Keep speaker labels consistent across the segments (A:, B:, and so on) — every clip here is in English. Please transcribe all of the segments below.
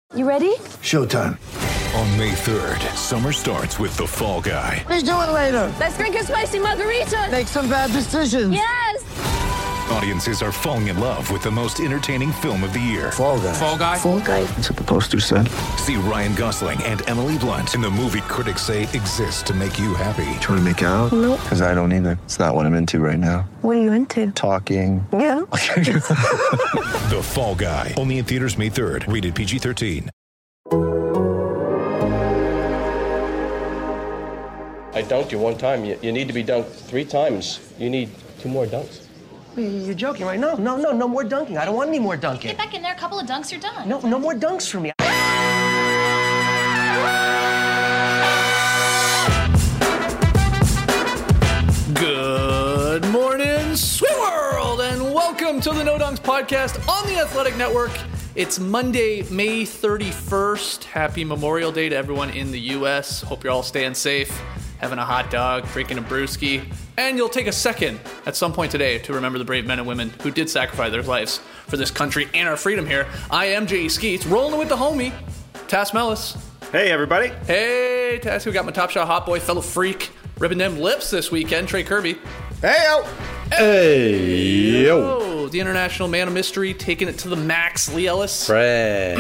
A: You ready?
B: Showtime.
C: On May 3rd, summer starts with The Fall Guy.
B: Let's do it later.
A: Let's drink a spicy margarita.
B: Make some bad decisions.
A: Yes!
C: Audiences are falling in love with the most entertaining film of the year.
B: Fall Guy.
D: Fall Guy?
A: Fall guy.
B: That's what the poster said.
C: See Ryan Gosling and Emily Blunt in the movie critics say exists to make you happy.
B: Trying to make it out?
A: Nope.
B: Because I don't either. It's not what I'm into right now.
A: What are you into?
B: Talking.
A: Yeah.
C: The Fall Guy. Only in theaters May 3rd. Rated PG-13.
E: I dunked you one time. You need to be dunked 3 times. You need 2 more dunks.
F: You're joking, right? No more dunking. I don't want any more dunking.
G: Get back in there, a couple of dunks, you're done.
F: No more dunks for me.
D: Good morning, sweet world, and welcome to the No Dunks podcast on the Athletic Network. It's Monday, May 31st. Happy Memorial Day to everyone in the U.S. Hope you're all staying safe, having a hot dog, drinking a brewski, and you'll take a second at some point today to remember the brave men and women who did sacrifice their lives for this country and our freedom here. I am J.E. Skeets, rolling with the homie, Tass Mellis.
H: Hey, everybody.
D: Hey, Tass, we got my Top Shot hot boy, fellow freak, ripping them lips this weekend, Trey Kirby.
H: Hey-o. Hey-yo.
D: The international man of mystery, taking it to the max, Lee Ellis.
H: Fred.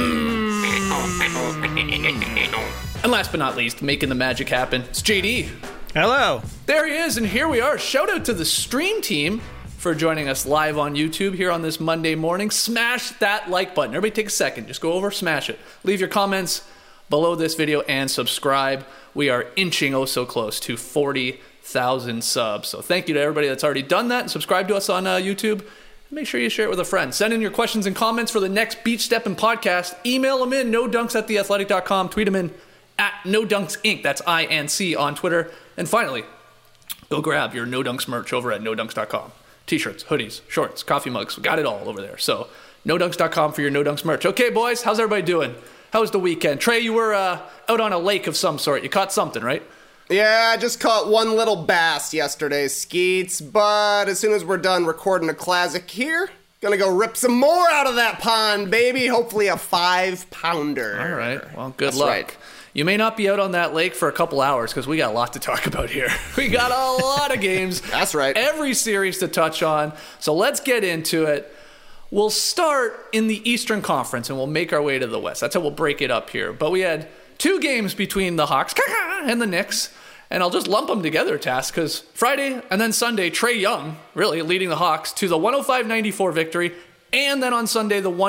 D: And last but not least, making the magic happen, it's JD.
H: Hello.
D: There he is, and here we are. Shout out to the stream team for joining us live on YouTube here on this Monday morning. Smash that like button. Everybody take a second. Just go over, smash it. Leave your comments below this video and subscribe. We are inching oh so close to 40,000 subs. So thank you to everybody that's already done that and subscribe to us on YouTube. Make sure you share it with a friend. Send in your questions and comments for the next Beach Steppin' podcast. Email them in, nodunks@theathletic.com. Tweet them in at nodunks_inc. That's INC on Twitter. And finally, go grab your No Dunks merch over at nodunks.com. T-shirts, hoodies, shorts, coffee mugs. We got it all over there. So nodunks.com for your No Dunks merch. Okay, boys, how's everybody doing? How was the weekend? Trey, you were out on a lake of some sort. You caught something, right?
I: Yeah, I just caught one little bass yesterday, Skeets, but as soon as we're done recording a classic here, gonna go rip some more out of that pond, baby. Hopefully a 5-pounder.
D: All right. Well, good
I: That's
D: luck.
I: right.
D: You may not be out on that lake for a couple hours because we got a lot to talk about here. We got a lot of games.
I: That's right.
D: Every series to touch on. So let's get into it. We'll start in the Eastern Conference and we'll make our way to the West. That's how we'll break it up here. But we had 2 games between the Hawks and the Knicks. And I'll just lump them together, Tass, because Friday and then Sunday, Trae Young, really leading the Hawks to the 105-94 victory. And then on Sunday, the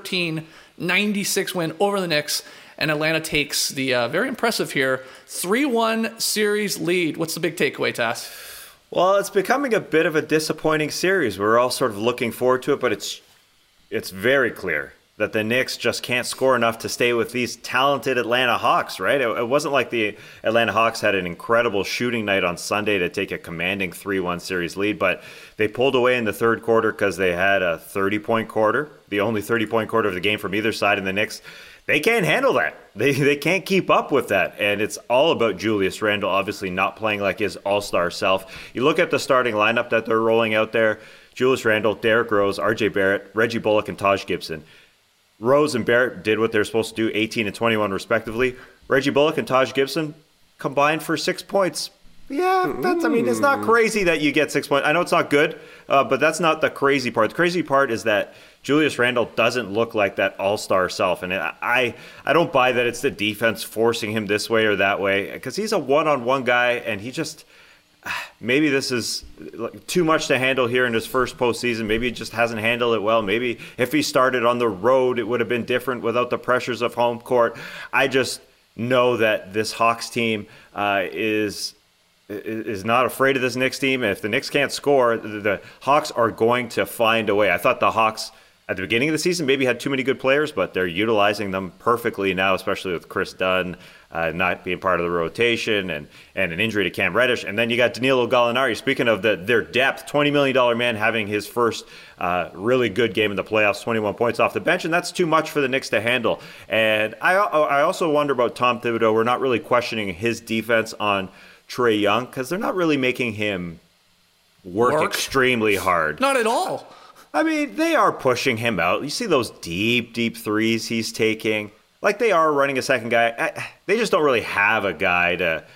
D: 113-96 win over the Knicks. And Atlanta takes the very impressive here 3-1 series lead. What's the big takeaway, Tass?
H: Well, it's becoming a bit of a disappointing series. We're all sort of looking forward to it, but it's very clear that the Knicks just can't score enough to stay with these talented Atlanta Hawks, right? It wasn't like the Atlanta Hawks had an incredible shooting night on Sunday to take a commanding 3-1 series lead, but they pulled away in the third quarter because they had a 30-point quarter, the only 30-point quarter of the game from either side, and the Knicks, they can't handle that. They can't keep up with that, and it's all about Julius Randle obviously not playing like his all-star self. You look at the starting lineup that they're rolling out there, Julius Randle, Derrick Rose, RJ Barrett, Reggie Bullock, and Taj Gibson. Rose and Barrett did what they're supposed to do, 18 and 21 respectively. Reggie Bullock and Taj Gibson combined for 6 points. Yeah, it's not crazy that you get 6 points. I know it's not good, but that's not the crazy part. The crazy part is that Julius Randle doesn't look like that all-star self. And I don't buy that it's the defense forcing him this way or that way, because he's a one-on-one guy, and he just... Maybe this is too much to handle here in his first postseason. Maybe he just hasn't handled it well. Maybe if he started on the road, it would have been different without the pressures of home court. I just know that this Hawks team is not afraid of this Knicks team. And if the Knicks can't score, the Hawks are going to find a way. I thought the Hawks at the beginning of the season maybe had too many good players, but they're utilizing them perfectly now, especially with Chris Dunn not being part of the rotation and an injury to Cam Reddish. And then you got Danilo Gallinari. Speaking of their depth, $20 million man having his first really good game in the playoffs, 21 points off the bench, and that's too much for the Knicks to handle. And I also wonder about Tom Thibodeau. We're not really questioning his defense on Trae Young because they're not really making him work extremely hard.
D: Not at all.
H: I mean, they are pushing him out. You see those deep, deep threes he's taking. like they are running a second guy. They just don't really have a guy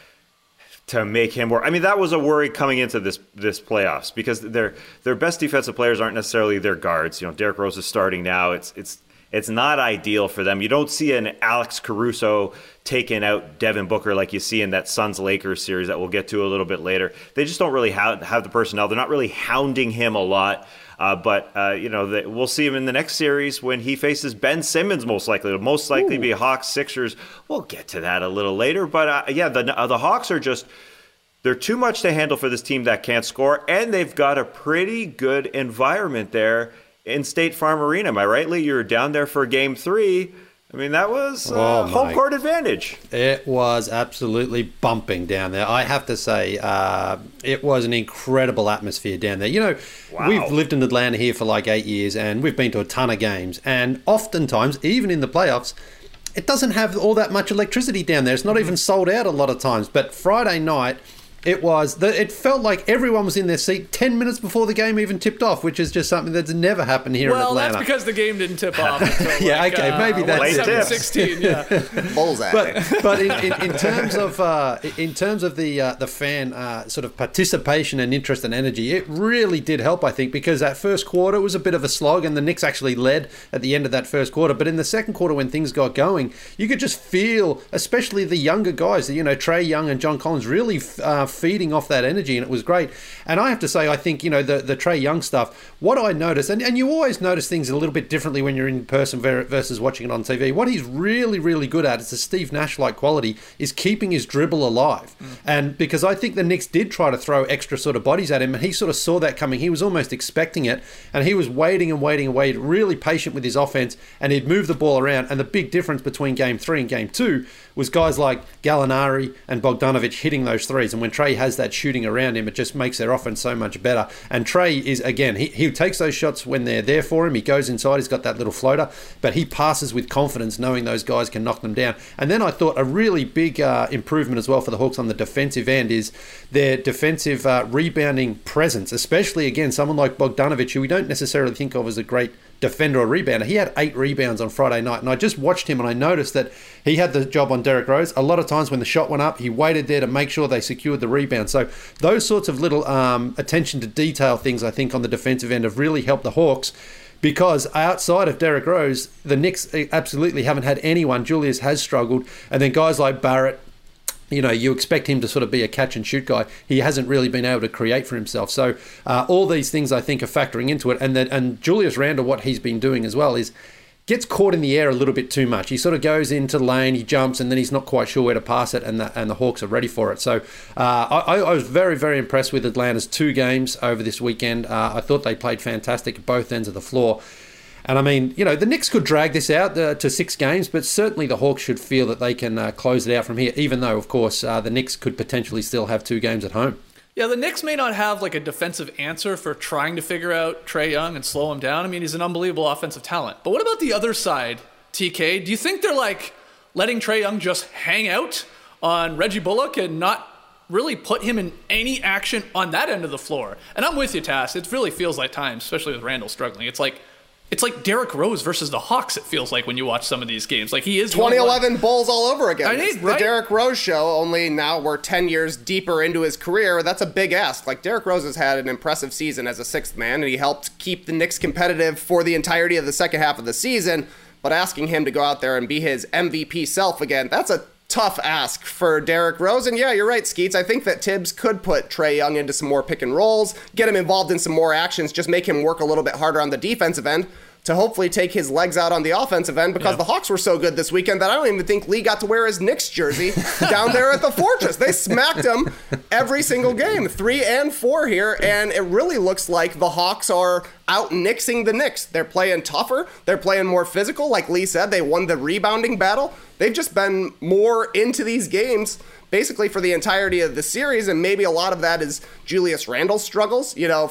H: to make him work. I mean, that was a worry coming into this playoffs because their best defensive players aren't necessarily their guards. You know, Derrick Rose is starting now. It's not ideal for them. You don't see an Alex Caruso taking out Devin Booker like you see in that Suns-Lakers series that we'll get to a little bit later. They just don't really have the personnel. They're not really hounding him a lot. But we'll see him in the next series when he faces Ben Simmons, most likely. It'll most likely be Hawks, Sixers. We'll get to that a little later. But the Hawks are they're too much to handle for this team that can't score. And they've got a pretty good environment there in State Farm Arena. Am I right, Lee? You were down there for Game 3. I mean, that was home court advantage.
J: It was absolutely bumping down there. I have to say, it was an incredible atmosphere down there. You know, We've lived in Atlanta here for like 8 years, and we've been to a ton of games. And oftentimes, even in the playoffs, it doesn't have all that much electricity down there. It's not even sold out a lot of times. But Friday night, it felt like everyone was in their seat 10 minutes before the game even tipped off, which is just something that's never happened here in Atlanta.
D: Well, that's because the game didn't tip off until
J: maybe that's
D: 7-16. Yeah,
I: bullseye.
J: But in terms of the fan sort of participation and interest and energy, it really did help. I think because that first quarter was a bit of a slog, and the Knicks actually led at the end of that first quarter. But in the second quarter, when things got going, you could just feel, especially the younger guys, Trae Young and John Collins, really feeding off that energy, and it was great. And I have to say, I think, the Trae Young stuff, what I noticed, and you always notice things a little bit differently when you're in person versus watching it on TV, what he's really, really good at, it's a Steve Nash-like quality, is keeping his dribble alive. And because I think the Knicks did try to throw extra sort of bodies at him, and he sort of saw that coming. He was almost expecting it, and he was waiting, really patient with his offense, and he'd move the ball around. And the big difference between Game 3 and Game 2 was guys like Gallinari and Bogdanovic hitting those threes. And when Trae has that shooting around him, it just makes their offense so much better. And Trae is, again, he takes those shots when they're there for him. He goes inside, he's got that little floater, but he passes with confidence, knowing those guys can knock them down. And then I thought a really big improvement as well for the Hawks on the defensive end is their defensive rebounding presence, especially, again, someone like Bogdanovic, who we don't necessarily think of as a great defender or rebounder. He had 8 rebounds on Friday night, and I just watched him and I noticed that he had the job on Derrick Rose. A lot of times when the shot went up, he waited there to make sure they secured the rebound. So those sorts of little attention to detail things, I think, on the defensive end have really helped the Hawks, because outside of Derrick Rose, the Knicks absolutely haven't had anyone. Julius has struggled, and then guys like Barrett, you expect him to sort of be a catch and shoot guy. He hasn't really been able to create for himself. So all these things, I think, are factoring into it. And Julius Randle, what he's been doing as well is gets caught in the air a little bit too much. He sort of goes into lane, he jumps, and then he's not quite sure where to pass it, and the Hawks are ready for it. So I was very, very impressed with Atlanta's 2 games over this weekend. I thought they played fantastic at both ends of the floor. And I mean, the Knicks could drag this out to 6 games, but certainly the Hawks should feel that they can close it out from here, even though, of course, the Knicks could potentially still have 2 games at home.
D: Yeah, the Knicks may not have like a defensive answer for trying to figure out Trae Young and slow him down. I mean, he's an unbelievable offensive talent. But what about the other side, TK? Do you think they're like letting Trae Young just hang out on Reggie Bullock and not really put him in any action on that end of the floor? And I'm with you, Tass. It really feels like times, especially with Randall struggling. It's like Derrick Rose versus the Hawks, it feels like, when you watch some of these games. Like, he is
I: 2011 Bulls all over again.
D: Right?
I: The Derrick Rose show, only now we're 10 years deeper into his career. That's a big ask. Like, Derrick Rose has had an impressive season as a 6th man, and he helped keep the Knicks competitive for the entirety of the second half of the season. But asking him to go out there and be his MVP self again, that's a tough ask for Derrick Rose. And yeah, you're right, Skeets. I think that Tibbs could put Trae Young into some more pick and rolls, get him involved in some more actions, just make him work a little bit harder on the defensive end to hopefully take his legs out on the offensive end, because the Hawks were so good this weekend that I don't even think Lee got to wear his Knicks jersey down there at the Fortress. They smacked him every single game, 3 and 4 here, and it really looks like the Hawks are out-Knicksing the Knicks. They're playing tougher. They're playing more physical. Like Lee said, they won the rebounding battle. They've just been more into these games basically for the entirety of the series, and maybe a lot of that is Julius Randle's struggles.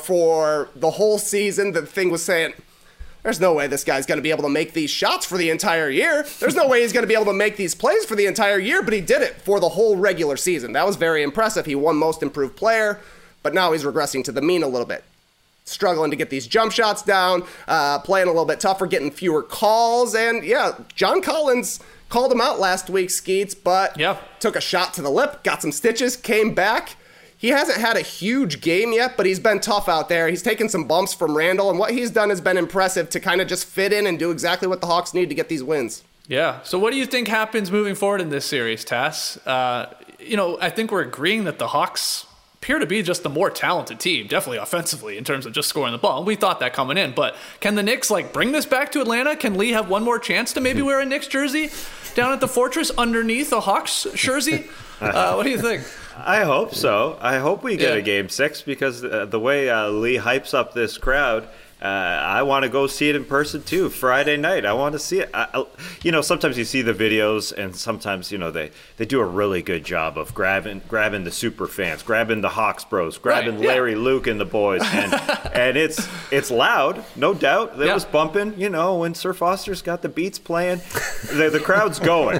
I: For the whole season, the thing was saying, there's no way this guy's going to be able to make these shots for the entire year. There's no way he's going to be able to make these plays for the entire year, but he did it for the whole regular season. That was very impressive. He won Most Improved Player, but now he's regressing to the mean a little bit. struggling to get these jump shots down, playing a little bit tougher, getting fewer calls. And yeah, John Collins called him out last week, Skeets, but took a shot to the lip, got some stitches, came back. He hasn't had a huge game yet, but he's been tough out there. He's taken some bumps from Randall, and what he's done has been impressive to kind of just fit in and do exactly what the Hawks need to get these wins.
D: Yeah. So what do you think happens moving forward in this series, Tass? I think we're agreeing that the Hawks appear to be just the more talented team, definitely offensively in terms of just scoring the ball. We thought that coming in, but can the Knicks bring this back to Atlanta? Can Lee have one more chance to maybe wear a Knicks jersey down at the Fortress underneath a Hawks jersey? What do you think?
H: I hope so. I hope we get a Game 6 because the way Lee hypes up this crowd, I want to go see it in person too. Friday night, I want to see it. Sometimes you see the videos, and sometimes they do a really good job of grabbing the super fans, grabbing the Hawks bros, grabbing Larry, Luke, and the boys, and it's loud, no doubt. It was bumping. When Sir Foster's got the beats playing, the crowd's going,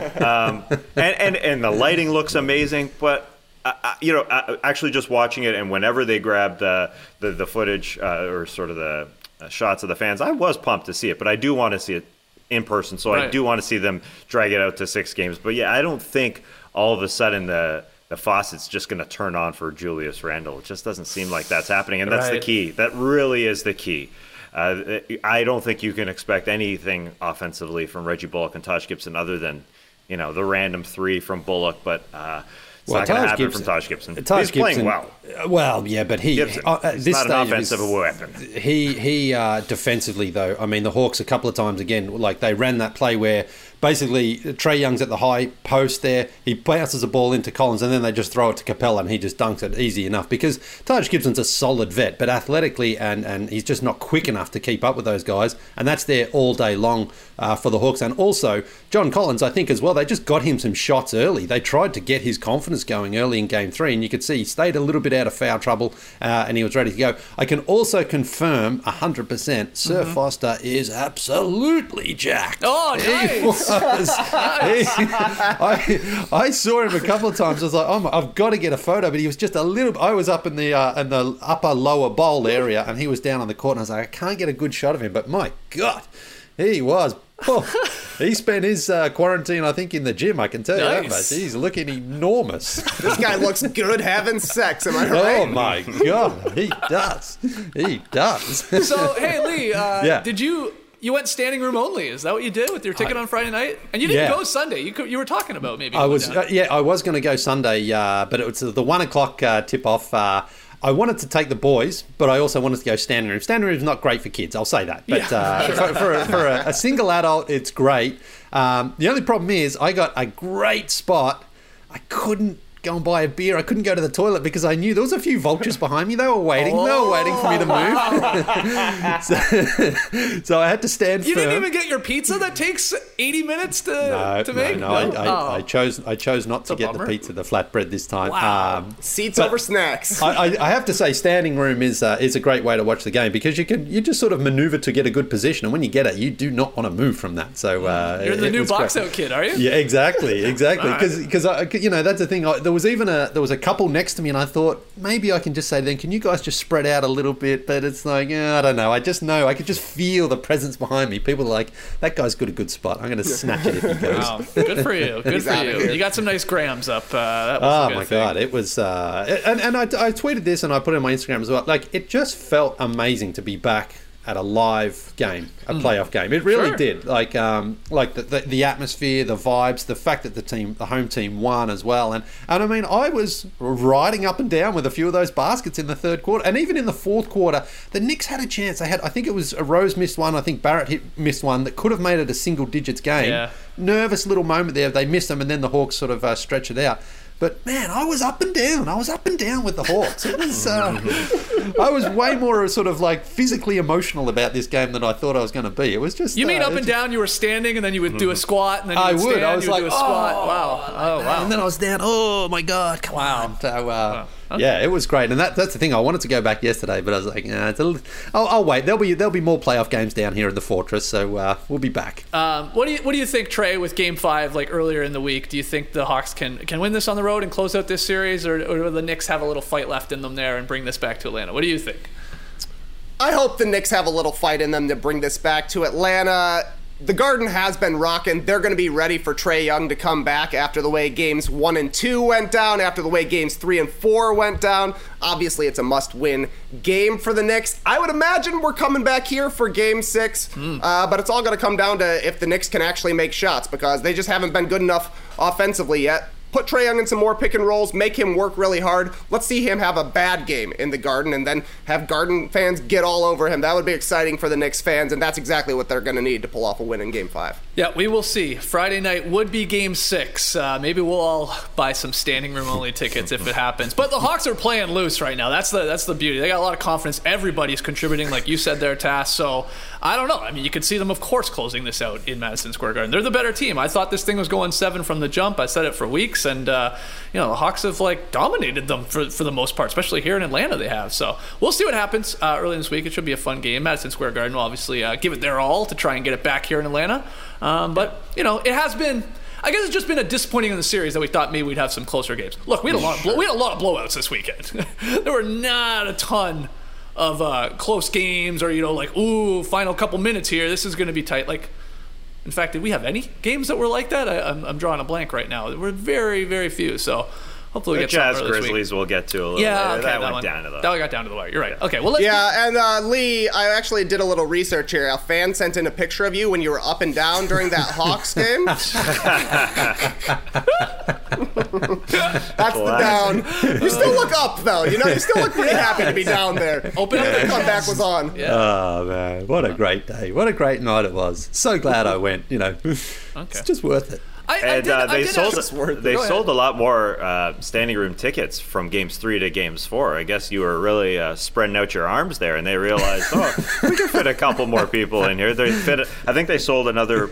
H: and the lighting looks amazing, but. Actually just watching it, and whenever they grabbed the footage or sort of the shots of the fans, I was pumped to see it, but I do want to see it in person, so I do want to see them drag it out to 6 games. But yeah, I don't think all of a sudden the faucet's just going to turn on for Julius Randle. It just doesn't seem like that's happening, and that's the key. That really is the key. I don't think you can expect anything offensively from Reggie Bullock and Taj Gibson other than the random 3 from Bullock, but it's not going to happen from Taj Gibson. He's playing well.
J: Well, yeah, but
H: it's not an offensive weapon.
J: He defensively, though, I mean, the Hawks a couple of times, again, they ran that play where basically Trae Young's at the high post there, he bounces the ball into Collins, and then they just throw it to Capella, and he just dunks it easy enough, because Taj Gibson's a solid vet, but athletically, and he's just not quick enough to keep up with those guys, and that's there all day long for the Hawks. And also, John Collins, I think as well, they just got him some shots early. They tried to get his confidence going early in Game 3, and you could see he stayed a little bit out of foul trouble, and he was ready to go. I can also confirm 100% Sir Foster is absolutely jacked.
D: Oh, nice!
J: I saw him a couple of times. I was like, I've got to get a photo, but he was just a little. I was up in the upper lower bowl area, and he was down on the court, and I was like, I can't get a good shot of him, but my God, he was. He spent his quarantine, I think, in the gym. I can tell you that much. He's looking enormous.
I: This guy looks good having sex. Am I right?
J: Oh my God, he does. He does.
D: So hey, Lee, did you went standing room only? Is that what you did with your ticket on Friday night? And you didn't go Sunday. You were talking about maybe.
J: I was going to go Sunday, but it was the 1 o'clock tip off. I wanted to take the boys, but I also wanted to go standing room. Standing room is not great for kids, I'll say that. But for a single adult, it's great. The only problem is I got a great spot. I couldn't go and buy a beer. I couldn't go to the toilet because I knew there was a few vultures behind me. They were waiting. They were waiting for me to move. so I had to stand firm.
D: You didn't even get your pizza that takes 80 minutes to make?
J: No. I chose not to get the pizza, the flatbread this time.
I: Wow. Seats over snacks.
J: I have to say, standing room is a great way to watch the game because you just sort of maneuver to get a good position, and when you get it, you do not want to move from that. So
D: you're the new box out kid, are you?
J: Yeah, exactly. Because that's the thing. There was a couple next to me, and I thought maybe I can just say then, can you guys just spread out a little bit? But it's like, I don't know. I just know I could just feel the presence behind me. People are like, that guy's got a good spot. I'm going to snatch it if he goes.
D: Wow. Good for you. Good for you. You got some nice grams up. That was a good thing.
J: God, it was. And I tweeted this and I put it on my Instagram as well. It just felt amazing to be back at a live game, a playoff game. It really did. The atmosphere, the vibes, the fact that the home team won as well. And I mean, I was riding up and down with a few of those baskets in the third quarter. And even in the fourth quarter, the Knicks had a chance. I think it was Rose missed one. I think Barrett missed one that could have made it a single digits game. Yeah. Nervous little moment there. They missed them, and then the Hawks sort of stretch it out. But man, I was up and down. I was up and down with the Hawks. It was. I was way more sort of physically emotional about this game than I thought I was going to be. It was just.
D: You mean up and down? You were standing, and then you would do a squat, and then you would stand. I was like, do a squat. Wow.
J: And then I was down. Oh my God! Come on. So, yeah, it was great, and that's the thing. I wanted to go back yesterday, but I was like, I'll wait. There'll be more playoff games down here in the Fortress, so we'll be back.
D: What do you think, Trey? With Game 5, earlier in the week, do you think the Hawks can win this on the road and close out this series, or will the Knicks have a little fight left in them there and bring this back to Atlanta? What do you think?
I: I hope the Knicks have a little fight in them to bring this back to Atlanta. The Garden has been rocking. They're going to be ready for Trae Young to come back after the way games 1 and 2 went down, after the way games 3 and 4 went down. Obviously, it's a must-win game for the Knicks. I would imagine we're coming back here for game 6, but it's all going to come down to if the Knicks can actually make shots, because they just haven't been good enough offensively yet. Put Trae Young in some more pick and rolls, make him work really hard. Let's see him have a bad game in the Garden and then have Garden fans get all over him. That would be exciting for the Knicks fans, and that's exactly what they're going to need to pull off a win in Game 5.
D: Yeah, we will see. Friday night would be Game 6. Maybe we'll all buy some standing room only tickets if it happens. But the Hawks are playing loose right now. That's the beauty. They got a lot of confidence. Everybody's contributing, like you said there, Tass. So I don't know. I mean, you could see them, of course, closing this out in Madison Square Garden. They're the better team. I thought this thing was going 7 from the jump. I said it for weeks, and the Hawks have dominated them for the most part, especially here in Atlanta. They have. So we'll see what happens early this week. It should be a fun game. Madison Square Garden will obviously give it their all to try and get it back here in Atlanta. But it has been. I guess it's just been a disappointing in the series that we thought maybe we'd have some closer games. Look, we had a lot of blowouts this weekend. There were not a ton of close games, or final couple minutes here. This is going to be tight. In fact, did we have any games that were like that? I'm drawing a blank right now. There were very, very few. So hopefully we get
H: Jazz
D: some
H: Grizzlies we'll get to a little later.
D: Okay,
H: that went down to the
D: That one got down to the wire. You're right. Okay, well, let's
I: and Lee, I actually did a little research here. A fan sent in a picture of you when you were up and down during that Hawks game. That's the down. You still look up, though. You still look pretty happy to be down there.
D: Open up the
I: comeback was on.
D: Yeah.
J: Oh, man. What a great day. What a great night it was. So glad I went, It's just worth it.
H: They sold a lot more standing room tickets from games 3 to games 4. I guess you were really spreading out your arms there, and they realized, we can fit a couple more people in here. I think they sold another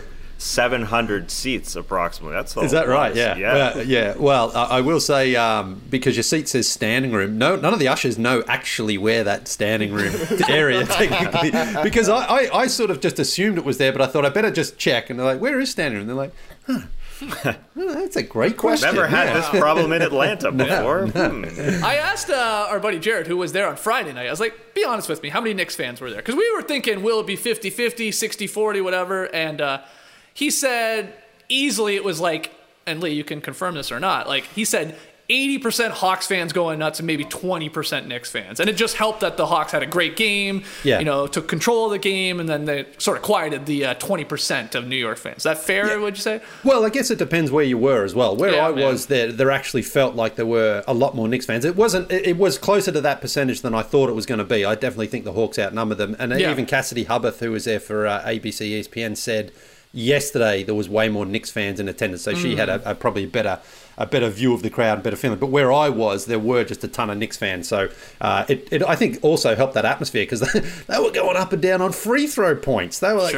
H: 700 seats approximately.
J: Is that right? Yeah. Well, I will say, because your seat says standing room, none of the ushers know actually where that standing room area technically, because I sort of just assumed it was there, but I thought I better just check. And they're like, where is standing room? And they're like, well, that's a great question.
H: Never had this problem in Atlanta before.
D: I asked our buddy Jared, who was there on Friday night, I was like, be honest with me, how many Knicks fans were there? Because we were thinking, will it be 50-50, 60-40, whatever, and he said easily it was and Lee, you can confirm this or not, he said 80% Hawks fans going nuts and maybe 20% Knicks fans. And it just helped that the Hawks had a great game, took control of the game, and then they sort of quieted the 20% of New York fans. Is that fair, would you say?
J: Well, I guess it depends where you were as well. Where I was, there actually felt like there were a lot more Knicks fans. It was closer to that percentage than I thought it was going to be. I definitely think the Hawks outnumbered them. And even Cassidy Hubbarth, who was there for ABC ESPN, said yesterday there was way more Knicks fans in attendance, so she had probably a better view of the crowd, better feeling. But where I was, there were just a ton of Knicks fans, so it I think also helped that atmosphere, because they were going up and down on free throw points. They were like,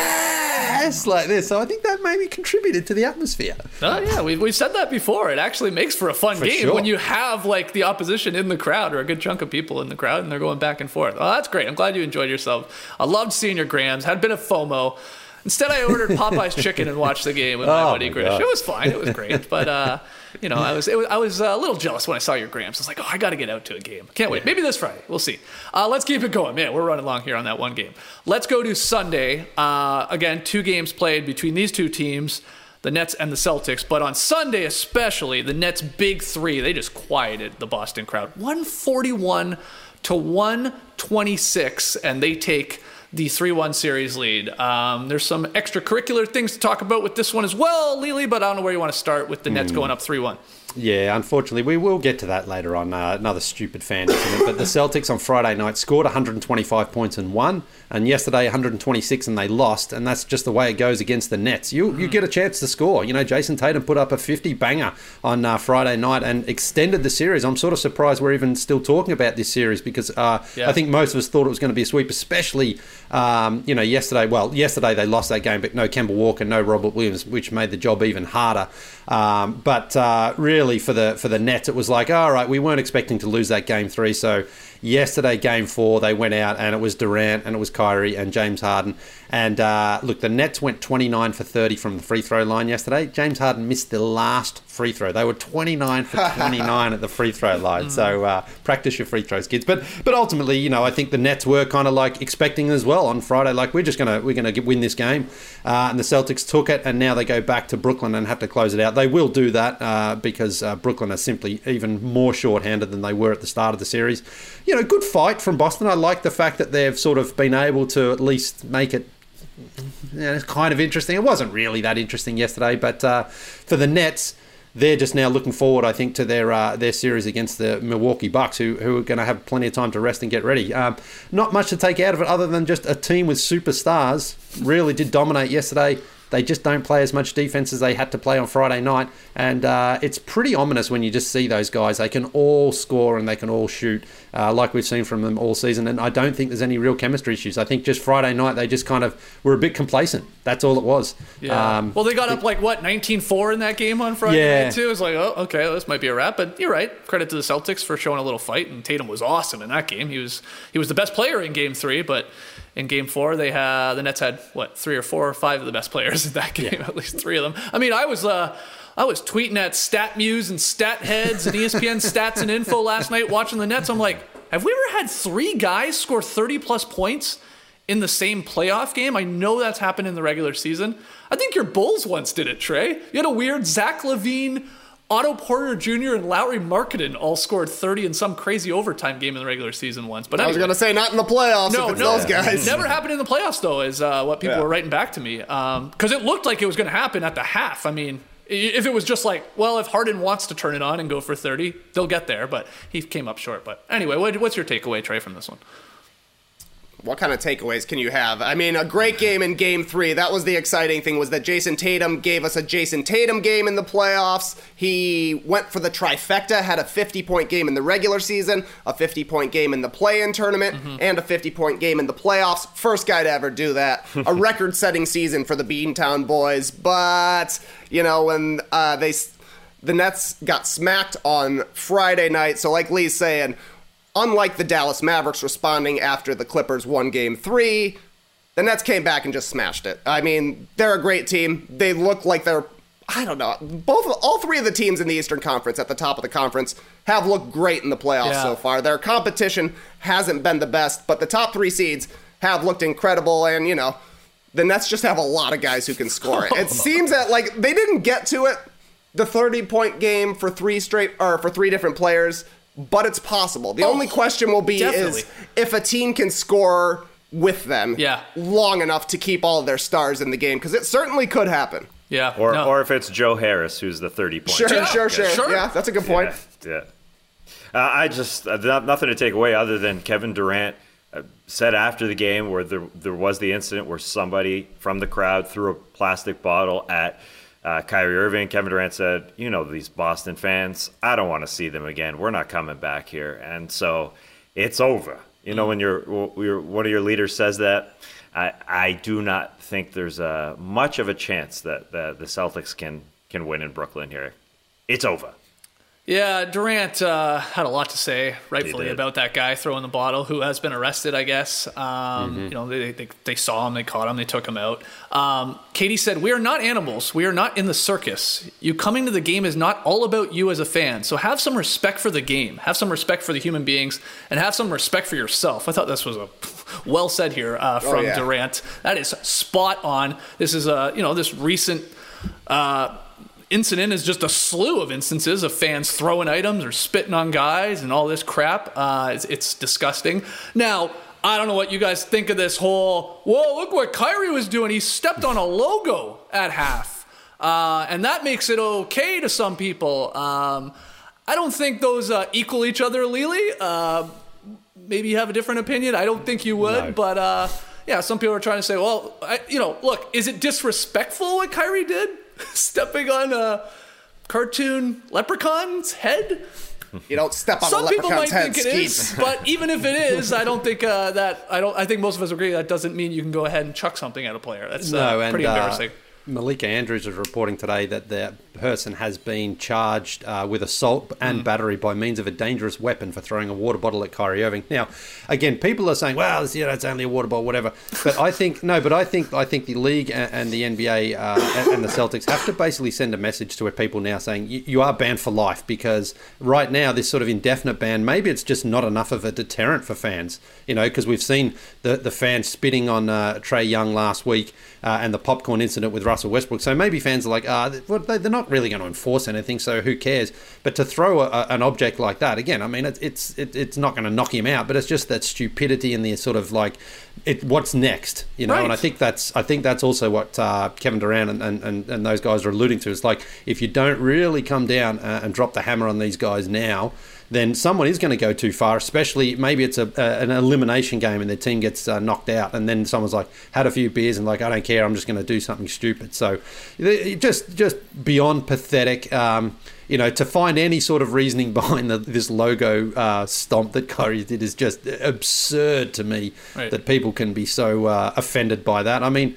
J: yes, like this. So I think that maybe contributed to the atmosphere.
D: Oh yeah, we've said that before. It actually makes for a fun game when you have the opposition in the crowd, or a good chunk of people in the crowd, and they're going back and forth. Oh, that's great. I'm glad you enjoyed yourself. I loved seeing your Grams. Had a bit of FOMO. Instead, I ordered Popeye's chicken and watched the game with my buddy Grish. It was fine. It was great. But, I was a little jealous when I saw your Grams. I was like, I got to get out to a game. Can't wait. Maybe this Friday. We'll see. Let's keep it going. Man, we're running long here on that one game. Let's go to Sunday. Again, 2 games played between these two teams, the Nets and the Celtics. But on Sunday especially, the Nets' big 3, they just quieted the Boston crowd. 141 to 126, and they take the 3-1 series lead. There's some extracurricular things to talk about with this one as well, Lily, but I don't know where you want to start with the Nets going up 3-1.
J: Yeah, unfortunately, we will get to that later on, another stupid fan incident. But the Celtics on Friday night scored 125 points and won, and yesterday 126 and they lost, and that's just the way it goes against the Nets. You get a chance to score. Jason Tatum put up a 50 banger on Friday night and extended the series. I'm sort of surprised we're even still talking about this series, because I think most of us thought it was going to be a sweep, especially yesterday. Well, yesterday they lost that game, but no Kemba Walker, no Robert Williams, which made the job even harder. But really for the Nets, it was like, all right, we weren't expecting to lose that game 3, so Yesterday, Game 4, they went out and it was Durant and it was Kyrie and James Harden. And look, the Nets went 29 for 30 from the free throw line yesterday. James Harden missed the last free throw. They were 29 for 29 at the free throw line. So practice your free throws, kids. But ultimately, you know, I think the Nets were kind of like expecting as well on Friday. Like, we're gonna win this game, and the Celtics took it, and now they go back to Brooklyn and have to close it out. They will do that because Brooklyn are simply even more short-handed than they were at the start of the series. You know, good fight from Boston. I like the fact that they've sort of been able to at least make it. Yeah, it's kind of interesting. It wasn't really that interesting yesterday, but for the Nets, they're just now looking forward, I think, to their series against the Milwaukee Bucks, who are going to have plenty of time to rest and get ready. Not much to take out of it other than just a team with superstars. Really did dominate yesterday. They just don't play as much defense as they had to play on Friday night. And it's pretty ominous when you just see those guys. They can all score and they can all shoot like we've seen from them all season. And I don't think there's any real chemistry issues. I think just Friday night, they just kind of were a bit complacent. That's all it was.
D: Yeah. Well, they got up 19-4 in that game on Friday night too. It was like, oh, okay, this might be a wrap. But you're right. Credit to the Celtics for showing a little fight. And Tatum was awesome in that game. He was the best player in Game 3, but in Game 4, the Nets had 3 or 4 or 5 of the best players in that game, at least 3 of them. I mean, I was tweeting at StatMuse and StatHeads and ESPN Stats and Info last night watching the Nets. I'm like, have we ever had 3 guys score 30-plus points in the same playoff game? I know that's happened in the regular season. I think your Bulls once did it, Trey. You had a weird Zach LaVine, Otto Porter Jr. and Lauri Markkanen all scored 30 in some crazy overtime game in the regular season once. But
I: I was going to say not in the playoffs.
D: No,
I: if it's those guys.
D: Never happened in the playoffs, though, is what people were writing back to me. Because it looked like it was going to happen at the half. I mean, if it was just like, well, if Harden wants to turn it on and go for 30, they'll get there. But he came up short. But anyway, what's your takeaway, Trey, from this one?
I: What kind of takeaways can you have? I mean, a great game in Game 3. That was the exciting thing, was that Jason Tatum gave us a Jason Tatum game in the playoffs. He went for the trifecta, had a 50-point game in the regular season, a 50-point game in the play-in tournament, and a 50-point game in the playoffs. First guy to ever do that. A record-setting season for the Beantown boys. But, you know, when the Nets got smacked on Friday night, so like Lee's saying, unlike the Dallas Mavericks responding after the Clippers won Game 3, the Nets came back and just smashed it. I mean, they're a great team. They look like they're, I don't know, all 3 of the teams in the Eastern Conference at the top of the conference have looked great in the playoffs so far. Their competition hasn't been the best, but the top 3 seeds have looked incredible, and, you know, the Nets just have a lot of guys who can score. It seems that, like, they didn't get to it, the 30-point game for 3 different players, but it's possible. The only question will be is if a team can score with them long enough to keep all of their stars in the game, because it certainly could happen.
D: Yeah.
H: Or if it's Joe Harris who's the 30-point.
I: Sure. Yeah, that's a good point.
H: Yeah. I just nothing to take away other than Kevin Durant said after the game where there was the incident where somebody from the crowd threw a plastic bottle at Kyrie Irving. Kevin Durant said, you know, these Boston fans, I don't want to see them again. We're not coming back here. And so it's over. You know, when one of your leaders says that, I do not think there's much of a chance that the Celtics can win in Brooklyn here. It's over.
D: Yeah, Durant had a lot to say, rightfully, about that guy throwing the bottle, who has been arrested, I guess. You know, they saw him, they caught him, they took him out. Katie said, "We are not animals. We are not in the circus. You coming to the game is not all about you as a fan. So have some respect for the game. Have some respect for the human beings, and have some respect for yourself." I thought this was well said here from Durant. That is spot on. This is this recent incident is just a slew of instances of fans throwing items or spitting on guys and all this crap. It's disgusting. Now, I don't know what you guys think of this whole, whoa, look what Kyrie was doing. He stepped on a logo at half. And that makes it okay to some people. I don't think those equal each other, Lily. Maybe you have a different opinion. I don't think you would. No. But, some people are trying to say, well, look, is it disrespectful what Kyrie did? Stepping on a cartoon leprechaun's head?
I: You don't step on a leprechaun's head.
D: Some people might think it is, but even if it is, I don't think I think most of us agree that doesn't mean you can go ahead and chuck something at a player. That's pretty embarrassing.
J: Malika Andrews is reporting today that the person has been charged with assault and battery by means of a dangerous weapon for throwing a water bottle at Kyrie Irving. Now, again, people are saying, "Well, it's only a water bottle, whatever." But I think the league and the NBA and the Celtics have to basically send a message to people now saying you are banned for life, because right now this sort of indefinite ban, maybe it's just not enough of a deterrent for fans. Because we've seen the fans spitting on Trae Young last week and the popcorn incident with Russell Westbrook. So maybe fans are like, they're not really going to enforce anything, so who cares? But to throw an object like that, again, I mean, it's not going to knock him out, but it's just that stupidity and the sort of like, what's next, Right. And I think that's also what Kevin Durant and those guys are alluding to. It's like, if you don't really come down and drop the hammer on these guys now, then someone is going to go too far, especially maybe it's an elimination game and their team gets knocked out, and then someone's like, had a few beers and like, I don't care, I'm just going to do something stupid. So just beyond pathetic. To find any sort of reasoning behind this logo stomp that Kyrie did is just absurd to me, right, that people can be so offended by that. I mean,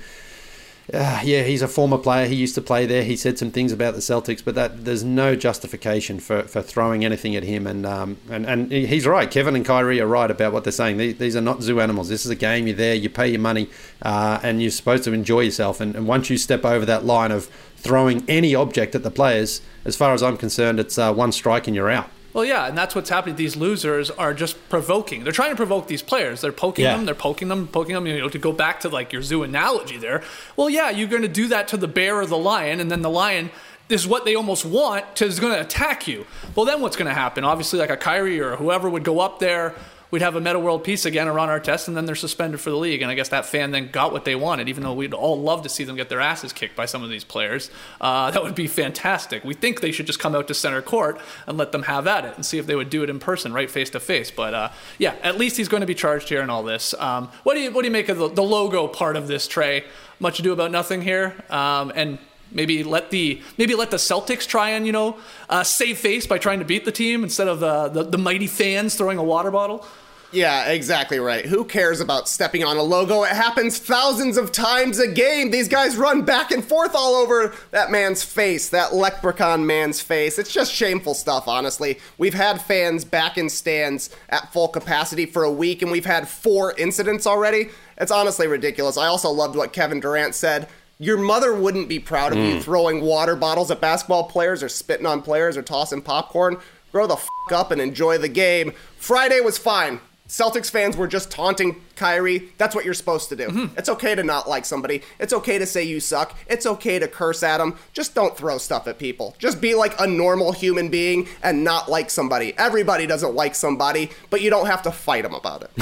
J: he's a former player. He used to play there. He said some things about the Celtics, but there's no justification for throwing anything at him. And he's right. Kevin and Kyrie are right about what they're saying. These are not zoo animals. This is a game. You're there. You pay your money, and you're supposed to enjoy yourself. And once you step over that line of throwing any object at the players, as far as I'm concerned, it's one strike and you're out.
D: Well, yeah, and that's what's happening. These losers are just provoking. They're trying to provoke these players. They're poking them. They're poking them. To go back to like your zoo analogy there. Well, yeah, you're going to do that to the bear or the lion, and then the lion, this is what they almost want, is going to attack you. Well, then what's going to happen? Obviously, like a Kyrie or whoever would go up there. We'd have a Meta World Peace again around our test, and then they're suspended for the league. And I guess that fan then got what they wanted, even though we'd all love to see them get their asses kicked by some of these players. That would be fantastic. We think they should just come out to center court and let them have at it and see if they would do it in person, right, face to face. But at least he's going to be charged here in all this. What do you make of the logo part of this, Trey? Much ado about nothing here. And maybe let the Celtics try and save face by trying to beat the team instead of the mighty fans throwing a water bottle.
I: Yeah, exactly right. Who cares about stepping on a logo? It happens thousands of times a game. These guys run back and forth all over that man's face, that leprechaun man's face. It's just shameful stuff, honestly. We've had fans back in stands at full capacity for a week, and we've had 4 incidents already. It's honestly ridiculous. I also loved what Kevin Durant said. Your mother wouldn't be proud of you throwing water bottles at basketball players or spitting on players or tossing popcorn. Grow the f*** up and enjoy the game. Friday was fine. Celtics fans were just taunting Kyrie. That's what you're supposed to do. Mm-hmm. It's okay to not like somebody. It's okay to say you suck. It's okay to curse at them. Just don't throw stuff at people. Just be like a normal human being and not like somebody. Everybody doesn't like somebody, but you don't have to fight them about it.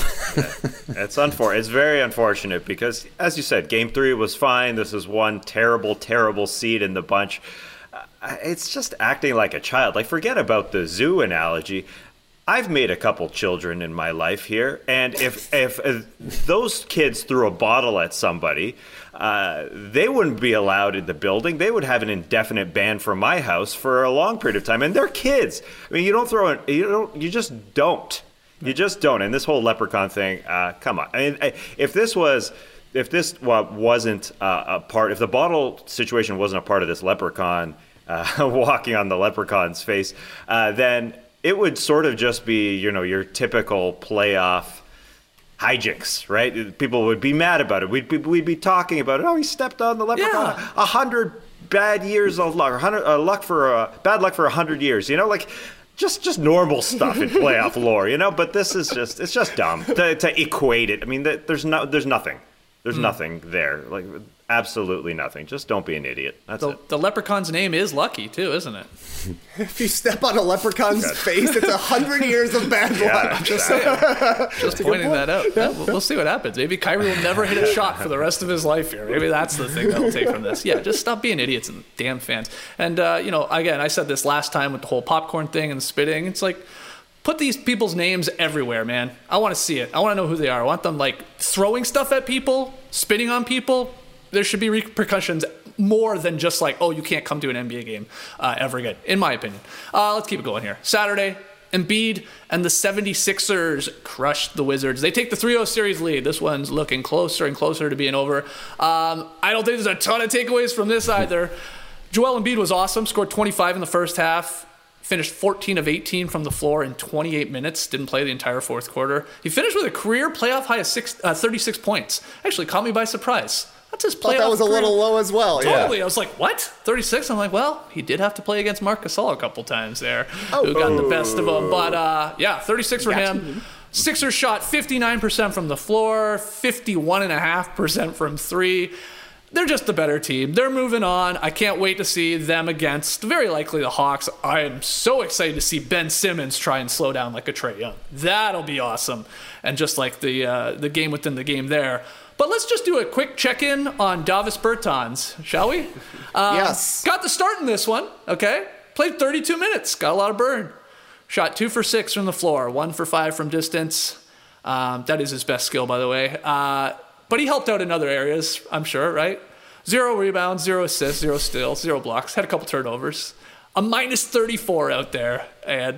H: It's very unfortunate because, as you said, Game 3 was fine. This is one terrible, terrible seed in the bunch. It's just acting like a child. Like, forget about the zoo analogy. I've made a couple children in my life here, and if those kids threw a bottle at somebody, they wouldn't be allowed in the building. They would have an indefinite ban from my house for a long period of time, and they're kids. I mean, you just don't. You just don't. And this whole leprechaun thing, come on. I mean, if this wasn't a part, if the bottle situation wasn't a part of this leprechaun walking on the leprechaun's face, then it would sort of just be, your typical playoff hijinks, right? People would be mad about it. We'd be talking about it. Oh, he stepped on the leprechaun. 100 bad years of luck, bad luck for 100 years. Just normal stuff in playoff lore. But this is it's just dumb to equate it. I mean, there's nothing. There's nothing there. Like, absolutely nothing. Just don't be an idiot. That's it.
D: The leprechaun's name is Lucky, too, isn't it?
I: If you step on a leprechaun's face, it's 100 years of bad luck.
D: Just pointing that out. Yeah, we'll see what happens. Maybe Kyrie will never hit a shot for the rest of his life here. Maybe that's the thing that we'll take from this. Yeah, just stop being idiots and damn fans. And, again, I said this last time with the whole popcorn thing and spitting. It's like, put these people's names everywhere, man. I want to see it. I want to know who they are. I want them, throwing stuff at people, spitting on people. There should be repercussions more than just you can't come to an NBA game ever again, in my opinion. Let's keep it going here. Saturday, Embiid and the 76ers crushed the Wizards. They take the 3-0 series lead. This one's looking closer and closer to being over. I don't think there's a ton of takeaways from this either. Joel Embiid was awesome, scored 25 in the first half, finished 14 of 18 from the floor in 28 minutes, didn't play the entire fourth quarter. He finished with a career playoff high of 36 points. Actually caught me by surprise. That's his playoff.
I: That was a little low as well.
D: Totally.
I: Yeah.
D: I was like, what? 36? I'm like, well, he did have to play against Marc Gasol a couple times there, who got the best of him. But 36 for him. Sixers shot 59% from the floor, 51.5% from three. They're just the better team. They're moving on. I can't wait to see them against, very likely, the Hawks. I am so excited to see Ben Simmons try and slow down like a Trae Young. That'll be awesome. And just like the game within the game there. But let's just do a quick check-in on Davis Bertans, shall we?
I: Yes.
D: Got the start in this one, okay? Played 32 minutes, got a lot of burn. Shot 2 for 6 from the floor, 1 for 5 from distance. That is his best skill, by the way. But he helped out in other areas, I'm sure, right? 0 rebounds, 0 assists, 0 steals, 0 blocks. Had a couple turnovers. A minus 34 out there. And,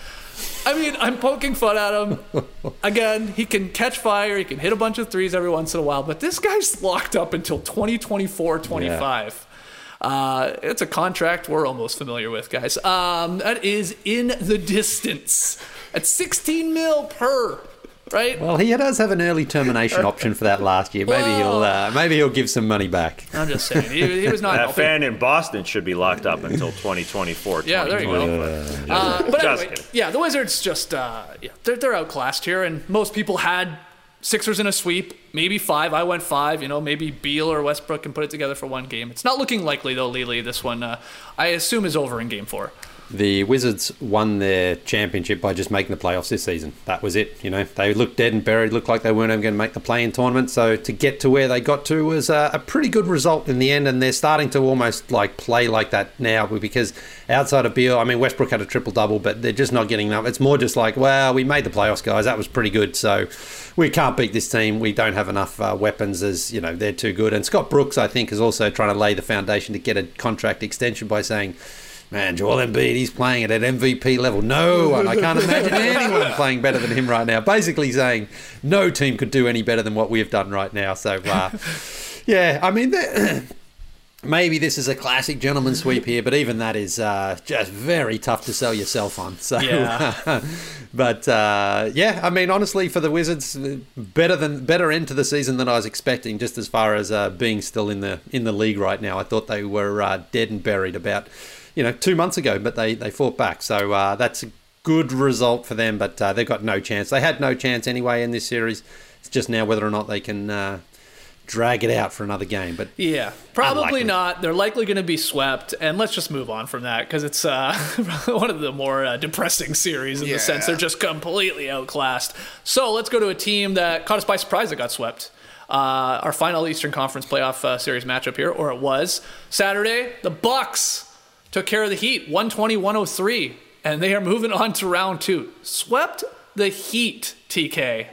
D: I'm poking fun at him. Again, he can catch fire. He can hit a bunch of threes every once in a while. But this guy's locked up until 2024-25. Yeah. It's a contract we're almost familiar with, guys. That is in the distance. At 16 mil per, right?
J: Well, he does have an early termination option for that last year. Maybe he'll give some money back.
D: I'm just saying, he was not
H: that
D: helping.
H: fan in Boston should be locked up until 2024.
D: Yeah, there you go. But anyway, the Wizards just they're outclassed here, and most people had Sixers in a sweep, maybe 5. I went 5. Maybe Beal or Westbrook can put it together for one game. It's not looking likely though, Lily. This one, I assume, is over in Game 4.
J: The Wizards won their championship by just making the playoffs this season. That was it. They looked dead and buried, looked like they weren't even going to make the play-in tournament. So to get to where they got to was a pretty good result in the end, and they're starting to almost play like that now because outside of Beal, Westbrook had a triple-double, but they're just not getting enough. It's more just like, well, we made the playoffs, guys. That was pretty good. So we can't beat this team. We don't have enough weapons as, they're too good. And Scott Brooks, I think, is also trying to lay the foundation to get a contract extension by saying, man, Joel Embiid, he's playing at an MVP level. No one, I can't imagine anyone playing better than him right now. Basically saying no team could do any better than what we've done right now. So, maybe this is a classic gentleman sweep here, but even that is just very tough to sell yourself on. So,
D: yeah.
J: But honestly, for the Wizards, better end to the season than I was expecting. Just as far as being still in the league right now, I thought they were dead and buried about 2 months ago, but they fought back. So that's a good result for them, but they've got no chance. They had no chance anyway in this series. It's just now whether or not they can drag it out for another game. But
D: yeah, probably unlikely. Not. They're likely going to be swept, and let's just move on from that because it's one of the more depressing series in the sense they're just completely outclassed. So let's go to a team that caught us by surprise that got swept. Our final Eastern Conference playoff series matchup here, or it was Saturday. The Bucks took care of the Heat, 120-103, and they are moving on to round 2. Swept the Heat, TK.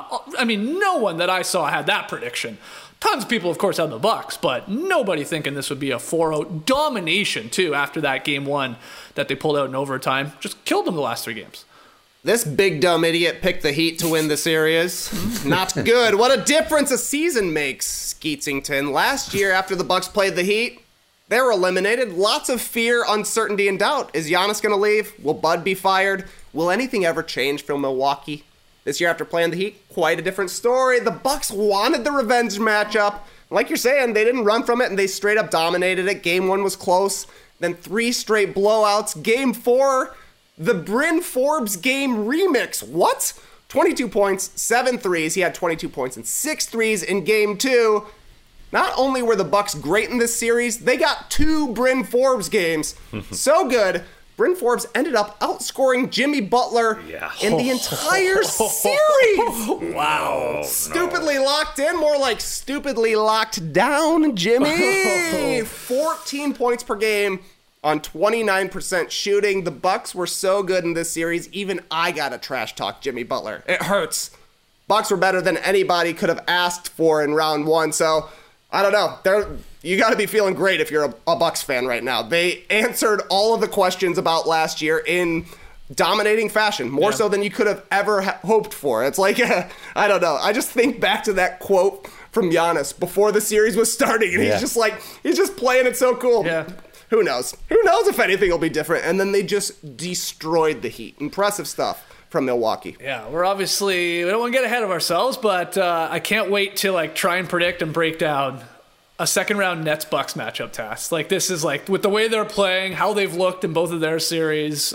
D: No one that I saw had that prediction. Tons of people, of course, had the Bucks, but nobody thinking this would be a 4-0 domination, too, after that game 1 that they pulled out in overtime. Just killed them the last 3 games.
I: This big dumb idiot picked the Heat to win the series. Not good. What a difference a season makes, Skeetsington. Last year, after the Bucks played the Heat, they were eliminated. Lots of fear, uncertainty, and doubt. Is Giannis going to leave? Will Bud be fired? Will anything ever change for Milwaukee? This year after playing the Heat, quite a different story. The Bucks wanted the revenge matchup. Like you're saying, they didn't run from it, and they straight up dominated it. Game 1 was close. Then 3 straight blowouts. Game 4, the Bryn Forbes game remix. What? 22 points, 7 threes. He had 22 points and 6 threes in Game 2. Not only were the Bucks great in this series, they got 2 Bryn Forbes games. So good, Bryn Forbes ended up outscoring Jimmy Butler in the entire series.
D: Wow.
I: Stupidly locked in, more like stupidly locked down, Jimmy. 14 points per game on 29% shooting. The Bucks were so good in this series, even I gotta trash talk Jimmy Butler. It hurts. Bucks were better than anybody could have asked for in round 1, so I don't know. You got to be feeling great if you're a Bucks fan right now. They answered all of the questions about last year in dominating fashion, more so than you could have ever hoped for. It's like, I don't know. I just think back to that quote from Giannis before the series was starting, and he's just playing it so cool.
D: Yeah.
I: Who knows? Who knows if anything will be different? And then they just destroyed the Heat. Impressive stuff from Milwaukee.
D: Yeah, we don't want to get ahead of ourselves, but I can't wait to try and predict and break down a second round Nets-Bucks matchup test. This is with the way they're playing, how they've looked in both of their series.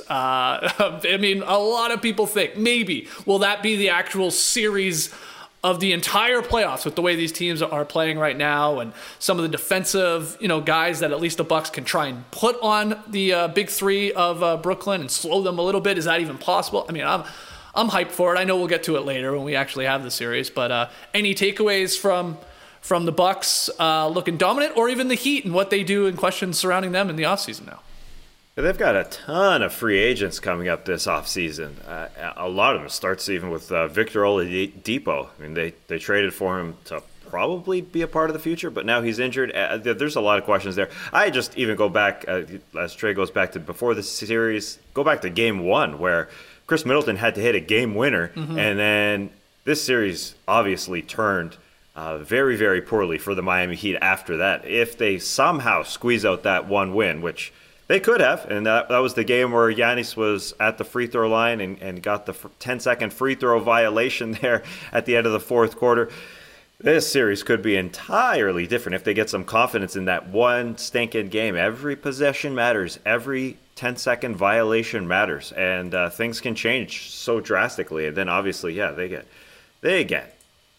D: I mean, a lot of people think maybe will that be the actual series of the entire playoffs with the way these teams are playing right now, and some of the defensive, guys that at least the Bucks can try and put on the big three of Brooklyn and slow them a little bit. Is that even possible? I mean, I'm hyped for it. I know we'll get to it later when we actually have the series, but any takeaways from the Bucks looking dominant, or even the Heat and what they do and questions surrounding them in the offseason now?
H: They've got a ton of free agents coming up this offseason. A lot of them starts even with Victor Oladipo. I mean, they traded for him to probably be a part of the future, but now he's injured. There's a lot of questions there. I just even go back, as Trey goes back to before the series, go back to Game 1 where Chris Middleton had to hit a game winner, and then this series obviously turned very, very poorly for the Miami Heat after that. If they somehow squeeze out that one win, which they could have, and that was the game where Giannis was at the free throw line and got the 10-second free throw violation there at the end of the fourth quarter. This series could be entirely different if they get some confidence in that one stinking game. Every possession matters. Every 10-second violation matters, and things can change so drastically. And then obviously, they get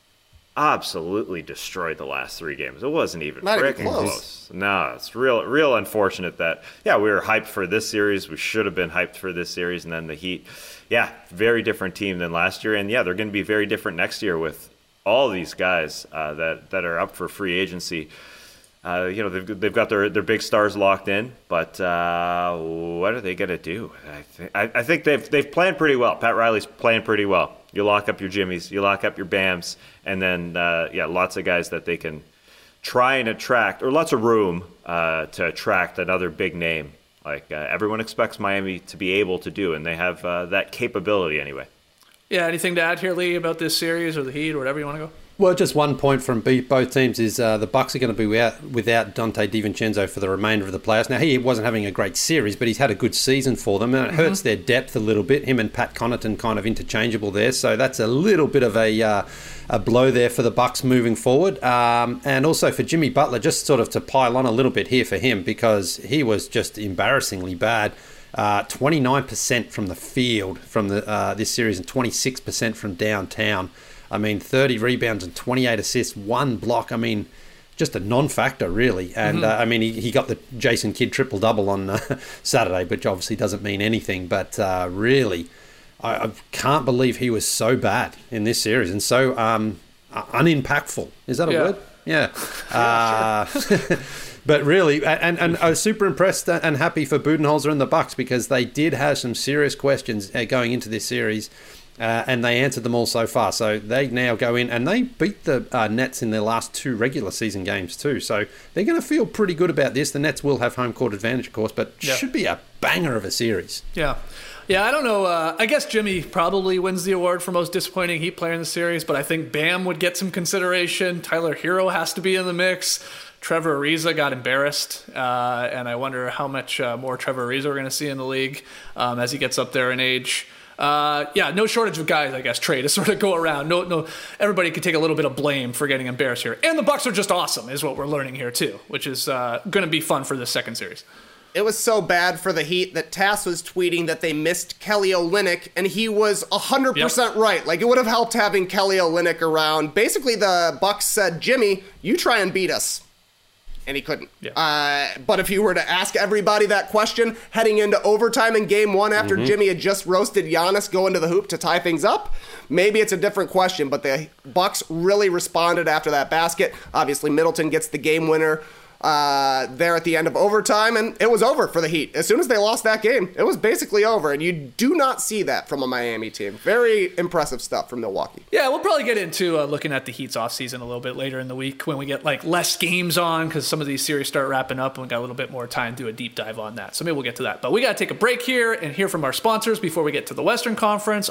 H: absolutely destroyed the last 3 games. It wasn't even freaking close. No, it's real unfortunate that, we were hyped for this series. We should have been hyped for this series. And then the Heat, very different team than last year. And they're going to be very different next year with all these guys that are up for free agency. They've got their big stars locked in, but what are they going to do? I think they've planned pretty well. Pat Riley's playing pretty well. You lock up your Jimmys, you lock up your Bams, and then lots of guys that they can try and attract, or lots of room to attract another big name like everyone expects Miami to be able to do, and they have that capability anyway. Yeah,
D: anything to add here, Lee, about this series or the Heat or whatever you want to go?
J: Well, just one point from both teams is the Bucks are going to be without Dante DiVincenzo for the remainder of the playoffs. Now, he wasn't having a great series, but he's had a good season for them, and it hurts their depth a little bit. Him and Pat Connaughton kind of interchangeable there, so that's a little bit of a blow there for the Bucks moving forward. And also for Jimmy Butler, just sort of to pile on a little bit here for him, because he was just embarrassingly bad. 29% from the field from this series and 26% from downtown. I mean, 30 rebounds and 28 assists, 1 block. I mean, just a non-factor, really. And, I mean, he got the Jason Kidd triple-double on Saturday, which obviously doesn't mean anything. But really, I can't believe he was so bad in this series and so unimpactful. Is that a word? Yeah. Sure. But really, and I was super impressed and happy for Budenholzer and the Bucks, because they did have some serious questions going into this series. And they answered them all so far. So they now go in and they beat the Nets in their last 2 regular season games too. So they're going to feel pretty good about this. The Nets will have home court advantage, of course, but should be a banger of a series. Yeah, I don't know. I guess Jimmy probably wins the award for most disappointing Heat player in the series, but I think Bam would get some consideration. Tyler Hero has to be in the mix. Trevor Ariza got embarrassed, and I wonder how much more Trevor Ariza we're going to see in the league as he gets up there in age. No shortage of guys, I guess, Trey, to sort of go around. No, everybody could take a little bit of blame for getting embarrassed here. And the Bucks are just awesome, is what we're learning here, too, which is going to be fun for this second series. It was so bad for the Heat that Tass was tweeting that they missed Kelly Olynyk, and he was 100% right. Like, it would have helped having Kelly Olynyk around. Basically, the Bucks said, Jimmy, you try and beat us. And he couldn't. But if you were to ask everybody that question heading into overtime in Game 1 after Jimmy had just roasted Giannis going to the hoop to tie things up, maybe it's a different question. But the Bucks really responded after that basket. Obviously, Middleton gets the game winner
I: there at the end of overtime, and it was over for the Heat. As soon as they lost that game, it was basically over, and you do not see that from a Miami team. Very impressive stuff from Milwaukee.
D: Yeah, we'll probably get into looking at the Heat's offseason a little bit later in the week when we get like less games on, because some of these series start wrapping up and we got a little bit more time to do a deep dive on that. So maybe we'll get to that. But we got to take a break here and hear from our sponsors before we get to the Western Conference.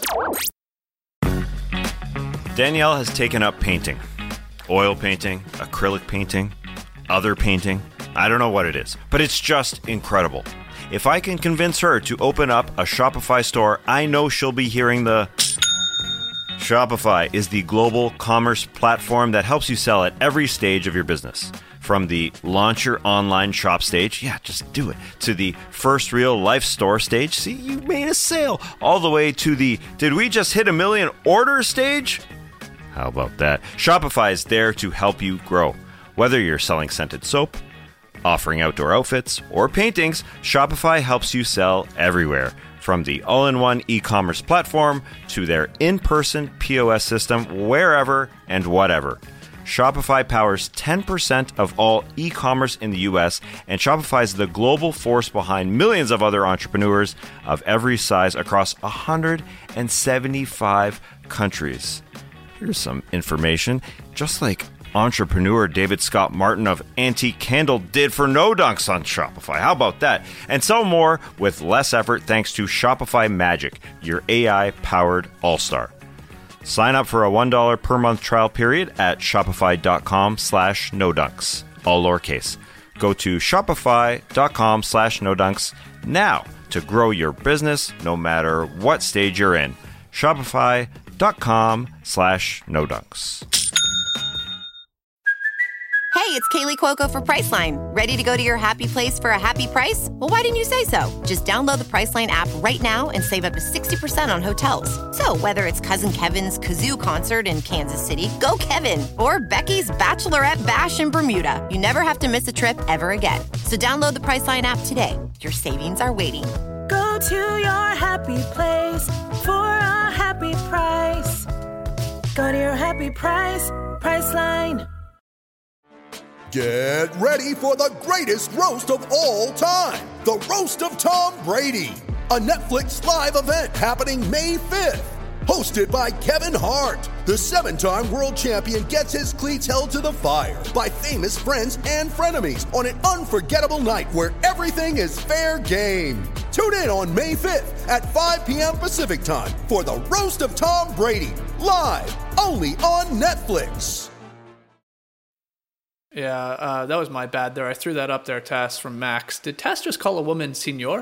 H: Danielle has taken up painting. Oil painting, acrylic painting, other painting. I don't know what it is, but it's just incredible. If I can convince her to open up a Shopify store, I know she'll be hearing the... Shopify is the global commerce platform that helps you sell at every stage of your business. From the launch your online shop stage, yeah, just do it, to the first real life store stage, see, you made a sale, all the way to the did we just hit 1 million orders stage? How about that? Shopify is there to help you grow. Whether you're selling scented soap, offering outdoor outfits, or paintings, Shopify helps you sell everywhere. From the all-in-one e-commerce platform to their in-person POS system, wherever and whatever. Shopify powers 10% of all e-commerce in the US, and Shopify is the global force behind millions of other entrepreneurs of every size across 175 countries. Here's some information. Just like entrepreneur David Scott Martin of Antique Candle did for No Dunks on Shopify. How about that? And so more with less effort thanks to Shopify Magic, your AI-powered all-star. Sign up for a $1 per month trial period at shopify.com/nodunks, all lowercase. Go to shopify.com/nodunks now to grow your business no matter what stage you're in. Shopify.com/nodunks.
K: Hey, it's Kaylee Cuoco for Priceline. Ready to go to your happy place for a happy price? Well, why didn't you say so? Just download the Priceline app right now and save up to 60% on hotels. So whether it's Cousin Kevin's Kazoo Concert in Kansas City, go Kevin, or Becky's Bachelorette Bash in Bermuda, you never have to miss a trip ever again. So download the Priceline app today. Your savings are waiting.
L: Go to your happy place for a happy price. Go to your happy price, Priceline.
M: Get ready for the greatest roast of all time, the Roast of Tom Brady, a Netflix live event happening May 5th. Hosted by Kevin Hart, the 7-time world champion gets his cleats held to the fire by famous friends and frenemies on an unforgettable night where everything is fair game. Tune in on May 5th at 5 p.m. Pacific time for the Roast of Tom Brady, live only on Netflix.
D: Yeah, that was my bad there. I threw that up there, Tess, from Max. Did Tess just call a woman senor?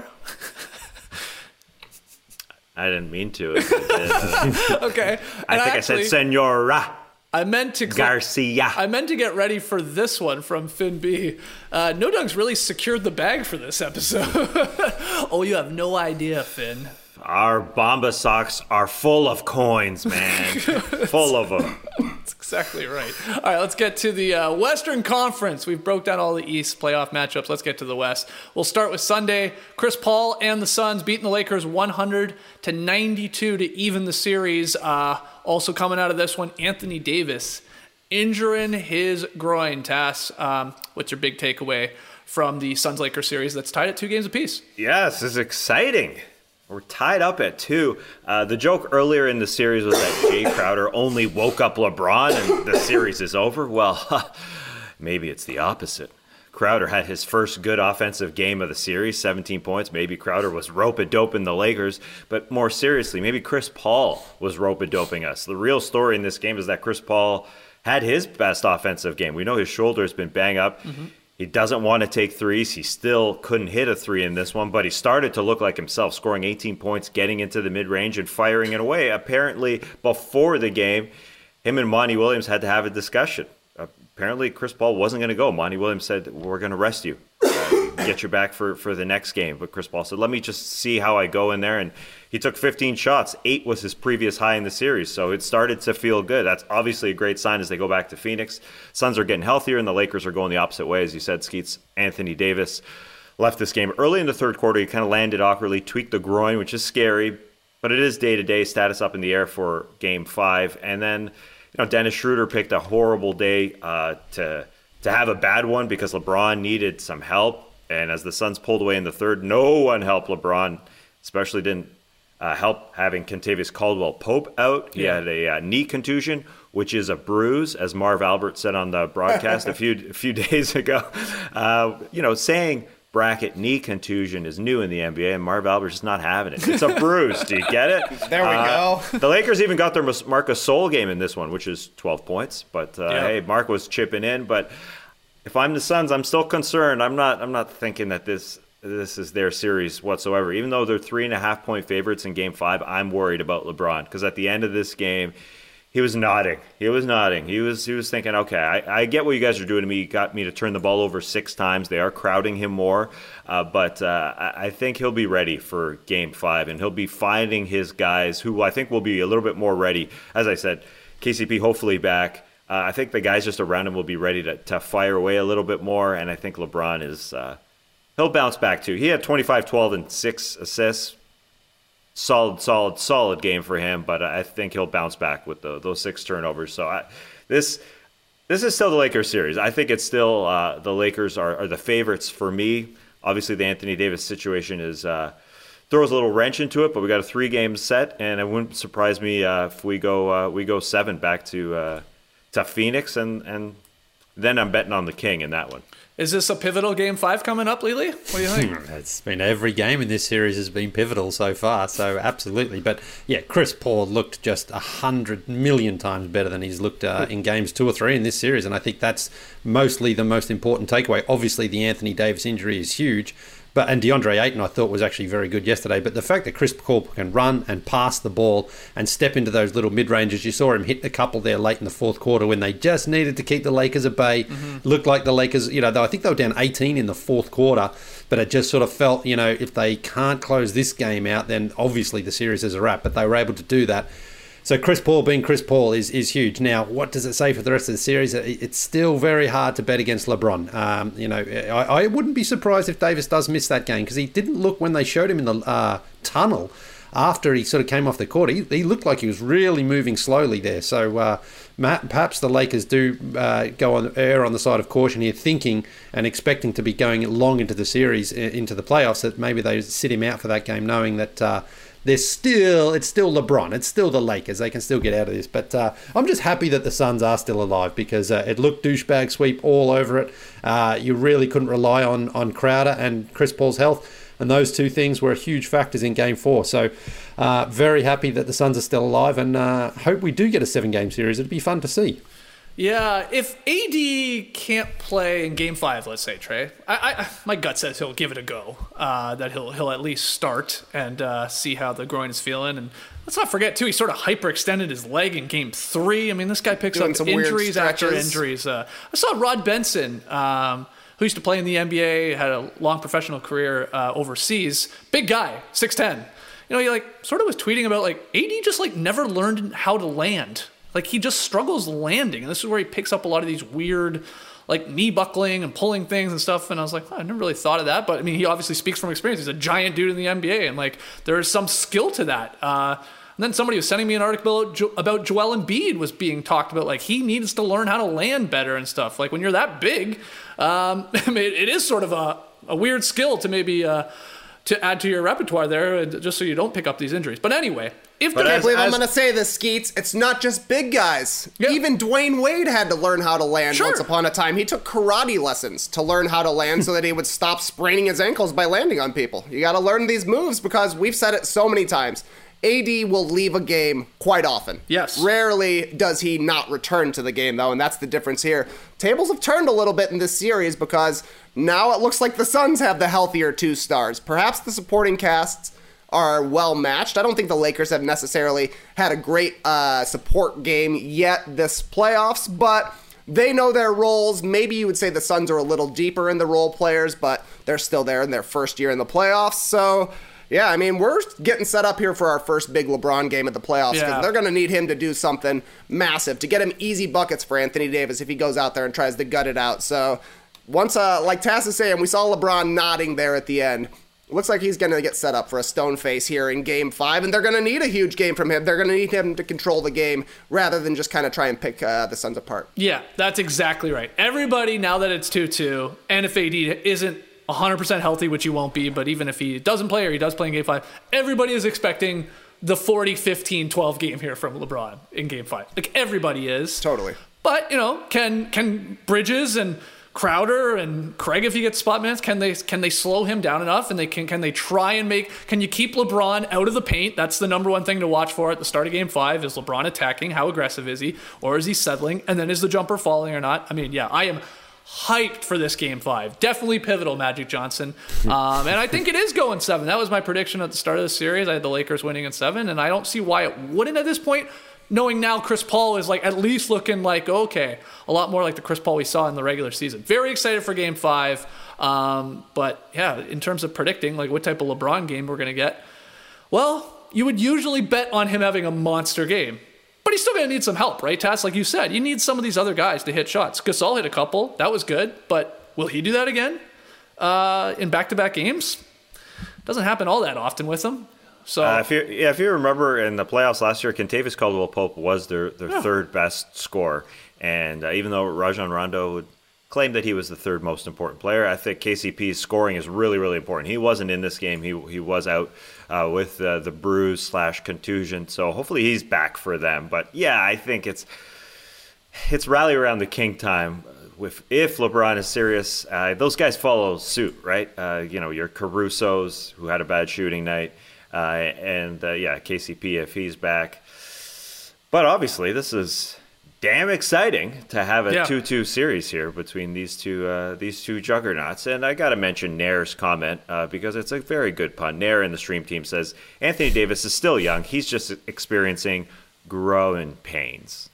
H: I didn't mean to.
D: Okay.
H: I think I said senora.
D: I meant to
H: Garcia.
D: I meant to get ready for this one from Finn B. No Dunks really secured the bag for this episode. Oh, you have no idea, Finn.
H: Our Bomba socks are full of coins, man. Full of them.
D: That's exactly right. All right, let's get to the Western Conference. We've broke down all the East playoff matchups. Let's get to the West. We'll start with Sunday. Chris Paul and the Suns beating the Lakers 100-92 to even the series. Also coming out of this one, Anthony Davis injuring his groin. Tass, what's your big takeaway from the Suns-Lakers series that's tied at 2 games apiece?
H: Yes, this is exciting. We're tied up at 2. The joke earlier in the series was that Jay Crowder only woke up LeBron and the series is over. Well, maybe it's the opposite. Crowder had his first good offensive game of the series, 17 points. Maybe Crowder was rope-a-doping the Lakers. But more seriously, maybe Chris Paul was rope-a-doping us. The real story in this game is that Chris Paul had his best offensive game. We know his shoulder has been banged up. Mm-hmm. He doesn't want to take threes. He still couldn't hit a 3 in this one, but he started to look like himself, scoring 18 points, getting into the mid-range, and firing it away. Apparently, before the game, him and Monty Williams had to have a discussion. Apparently, Chris Paul wasn't going to go. Monty Williams said, we're going to rest you, get you back for the next game. But Chris Paul said, let me just see how I go in there. And he took 15 shots. 8 was his previous high in the series, so it started to feel good. That's obviously a great sign as they go back to Phoenix. Suns are getting healthier, and the Lakers are going the opposite way. As you said, Skeets, Anthony Davis left this game early in the third quarter. He kind of landed awkwardly, tweaked the groin, which is scary, but it is day-to-day status up in the air for Game 5. And then Dennis Schroeder picked a horrible day to to have a bad one because LeBron needed some help. And as the Suns pulled away in the third, no one helped LeBron, especially didn't help having Kentavious Caldwell-Pope out. He had a knee contusion, which is a bruise, as Marv Albert said on the broadcast a few days ago. Saying bracket knee contusion is new in the NBA, and Marv Albert's just not having it. It's a bruise. Do you get it?
I: There we go.
H: The Lakers even got their Marc Gasol game in this one, which is 12 points. But hey, Marc was chipping in. But if I'm the Suns, I'm still concerned. I'm not thinking that this is their series whatsoever. Even though they're 3.5-point favorites in Game 5, I'm worried about LeBron because at the end of this game, he was nodding. He was thinking, okay, I get what you guys are doing to me. You got me to turn the ball over 6 times. They are crowding him more. But I think he'll be ready for Game 5, and he'll be finding his guys who I think will be a little bit more ready. As I said, KCP hopefully back. I think the guys just around him will be ready to fire away a little bit more, and I think LeBron is he'll bounce back too. He had 25, 12, and 6 assists. Solid game for him, but I think he'll bounce back with those 6 turnovers. So this is still the Lakers series. I think it's still the Lakers are the favorites for me. Obviously, the Anthony Davis situation is throws a little wrench into it, but we got a 3-game set, and it wouldn't surprise me if we go 7 back to Phoenix, and then I'm betting on the King in that one.
D: Is this a pivotal Game 5 coming up, Lily? What do you think?
J: It's been every game in this series has been pivotal so far, so absolutely. But yeah, Chris Paul looked just 100 million times better than he's looked in games 2 or 3 in this series, and I think that's mostly the most important takeaway. Obviously, the Anthony Davis injury is huge, and DeAndre Ayton I thought was actually very good yesterday. But the fact that Chris Paul can run and pass the ball and step into those little mid-ranges, you saw him hit a couple there late in the fourth quarter when they just needed to keep the Lakers at bay. Looked like the Lakers, I think they were down 18 in the fourth quarter, but it just sort of felt, if they can't close this game out, then obviously the series is a wrap. But they were able to do that. So Chris Paul being Chris Paul is huge. Now, what does it say for the rest of the series? It's still very hard to bet against LeBron. I wouldn't be surprised if Davis does miss that game because he didn't look when they showed him in the tunnel after he sort of came off the court. He looked like he was really moving slowly there. So perhaps the Lakers do go on the side of caution here, thinking and expecting to be going long into the series, into the playoffs, that maybe they sit him out for that game, knowing that it's still LeBron. It's still the Lakers. They can still get out of this. But I'm just happy that the Suns are still alive because it looked douchebag sweep all over it. You really couldn't rely on Crowder and Chris Paul's health. And those 2 things were huge factors in Game 4. So very happy that the Suns are still alive and hope we do get a 7-game series. It'd be fun to see.
D: Yeah, if AD can't play in Game 5, let's say, Trey, my gut says he'll give it a go. That he'll at least start and see how the groin is feeling. And let's not forget, too, he sort of hyperextended his leg in Game 3. I mean, this guy picks up injuries after injuries. I saw Rod Benson, who used to play in the NBA, had a long professional career overseas. Big guy, 6'10". He sort of was tweeting about AD just never learned how to land. He just struggles landing. And this is where he picks up a lot of these weird, knee buckling and pulling things and stuff. And I was like, I never really thought of that. But, I mean, he obviously speaks from experience. He's a giant dude in the NBA. And, there is some skill to that. And then somebody was sending me an article about Joel Embiid was being talked about. He needs to learn how to land better and stuff. When you're that big, it is sort of a weird skill to maybe to add to your repertoire there, just so you don't pick up these injuries. But anyway,
I: I can't believe I'm going to say this, Skeets. It's not just big guys. Yeah. Even Dwayne Wade had to learn how to land once upon a time. He took karate lessons to learn how to land so that he would stop spraining his ankles by landing on people. You got to learn these moves because we've said it so many times. AD will leave a game quite often.
D: Yes.
I: Rarely does he not return to the game, though, and that's the difference here. Tables have turned a little bit in this series because now it looks like the Suns have the healthier 2 stars. Perhaps the supporting casts are well matched. I don't think the Lakers have necessarily had a great support game yet this playoffs, but they know their roles. Maybe you would say the Suns are a little deeper in the role players, but they're still there in their first year in the playoffs. So, yeah, I mean, we're getting set up here for our first big LeBron game at the playoffs because they're going to need him to do something massive to get him easy buckets for Anthony Davis if he goes out there and tries to gut it out. So once, like Tass is saying, we saw LeBron nodding there at the end. looks like he's going to get set up for a stone face here in Game 5, and they're going to need a huge game from him. They're going to need him to control the game rather than just kind of try and pick the Suns apart.
D: Yeah, that's exactly right. Everybody, now that it's 2-2, and if AD isn't 100% healthy, which he won't be, but even if he doesn't play or he does play in Game 5, everybody is expecting the 40, 15, 12 game here from LeBron in Game 5. Like, everybody is.
I: Totally.
D: But, can Bridges and Crowder and Craig, if he gets spot minutes, can they slow him down enough? And can they try and can you keep LeBron out of the paint? That's the number one thing to watch for at the start of Game 5. Is LeBron attacking? How aggressive is he? Or is he settling? And then is the jumper falling or not? I mean, yeah, I am hyped for this Game 5. Definitely pivotal, Magic Johnson. And I think it is going 7. That was my prediction at the start of the series. I had the Lakers winning in 7, and I don't see why it wouldn't at this point, knowing now Chris Paul is at least looking like, okay, a lot more like the Chris Paul we saw in the regular season. Very excited for Game 5. But yeah, in terms of predicting what type of LeBron game we're going to get, well, you would usually bet on him having a monster game. But he's still going to need some help, right, Tass? Like you said, you need some of these other guys to hit shots. Gasol hit a couple. That was good. But will he do that again in back-to-back games? Doesn't happen all that often with him. So
H: if you remember in the playoffs last year, Kentavious Caldwell-Pope was their third best scorer. And even though Rajon Rondo would claim that he was the third most important player, I think KCP's scoring is really, really important. He wasn't in this game. He was out with the bruise/contusion. So hopefully he's back for them. But yeah, I think it's rally around the king time. If LeBron is serious, those guys follow suit, right? Your Caruso's, who had a bad shooting night. KCP if he's back. But obviously, this is damn exciting to have a 2-2 series here between these two juggernauts. And I got to mention Nair's comment because it's a very good pun. Nair in the stream team says, Anthony Davis is still young. He's just experiencing growing pains.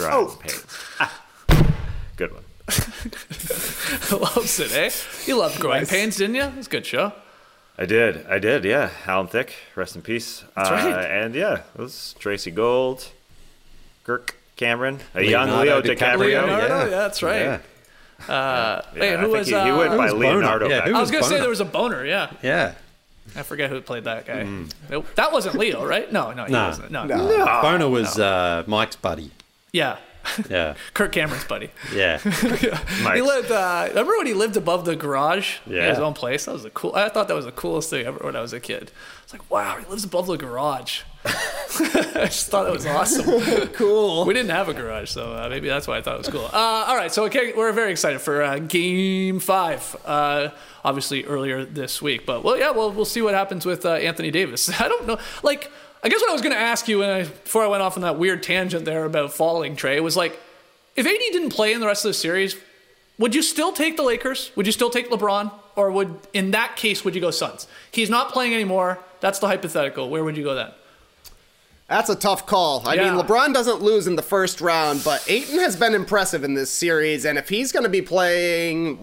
H: Good one.
D: Loves it, eh? You loved Growing Pains, didn't you? It was a good show.
H: I did, yeah. Alan Thicke, rest in peace.
D: That's right.
H: And yeah, it was Tracy Gold, Kirk Cameron, young Leo DiCaprio.
D: Leonardo, yeah, that's right.
H: Yeah.
D: Who was
H: he went by Leonardo.
J: Yeah,
D: I was going to say there was a boner, yeah.
J: Yeah.
D: I forget who played that guy. That wasn't Leo, right? No, he wasn't. No.
J: Boner was Mike's buddy.
D: Yeah.
J: Yeah.
D: Kirk Cameron's buddy.
J: Yeah.
D: He lived. Remember when he lived above the garage in his own place? That was I thought that was the coolest thing ever when I was a kid. It's like, wow, he lives above the garage. I just thought that was awesome.
I: Cool.
D: We didn't have a garage, so maybe that's why I thought it was cool. All right, so we're very excited for Game 5. Obviously earlier this week, but we'll see what happens with Anthony Davis. I don't know, I guess what I was going to ask you before I went off on that weird tangent there about falling, Trey, was if AD didn't play in the rest of the series, would you still take the Lakers? Would you still take LeBron? Or in that case, would you go Suns? He's not playing anymore. That's the hypothetical. Where would you go then?
I: That's a tough call. I mean, LeBron doesn't lose in the first round, but Ayton has been impressive in this series, and if he's going to be playing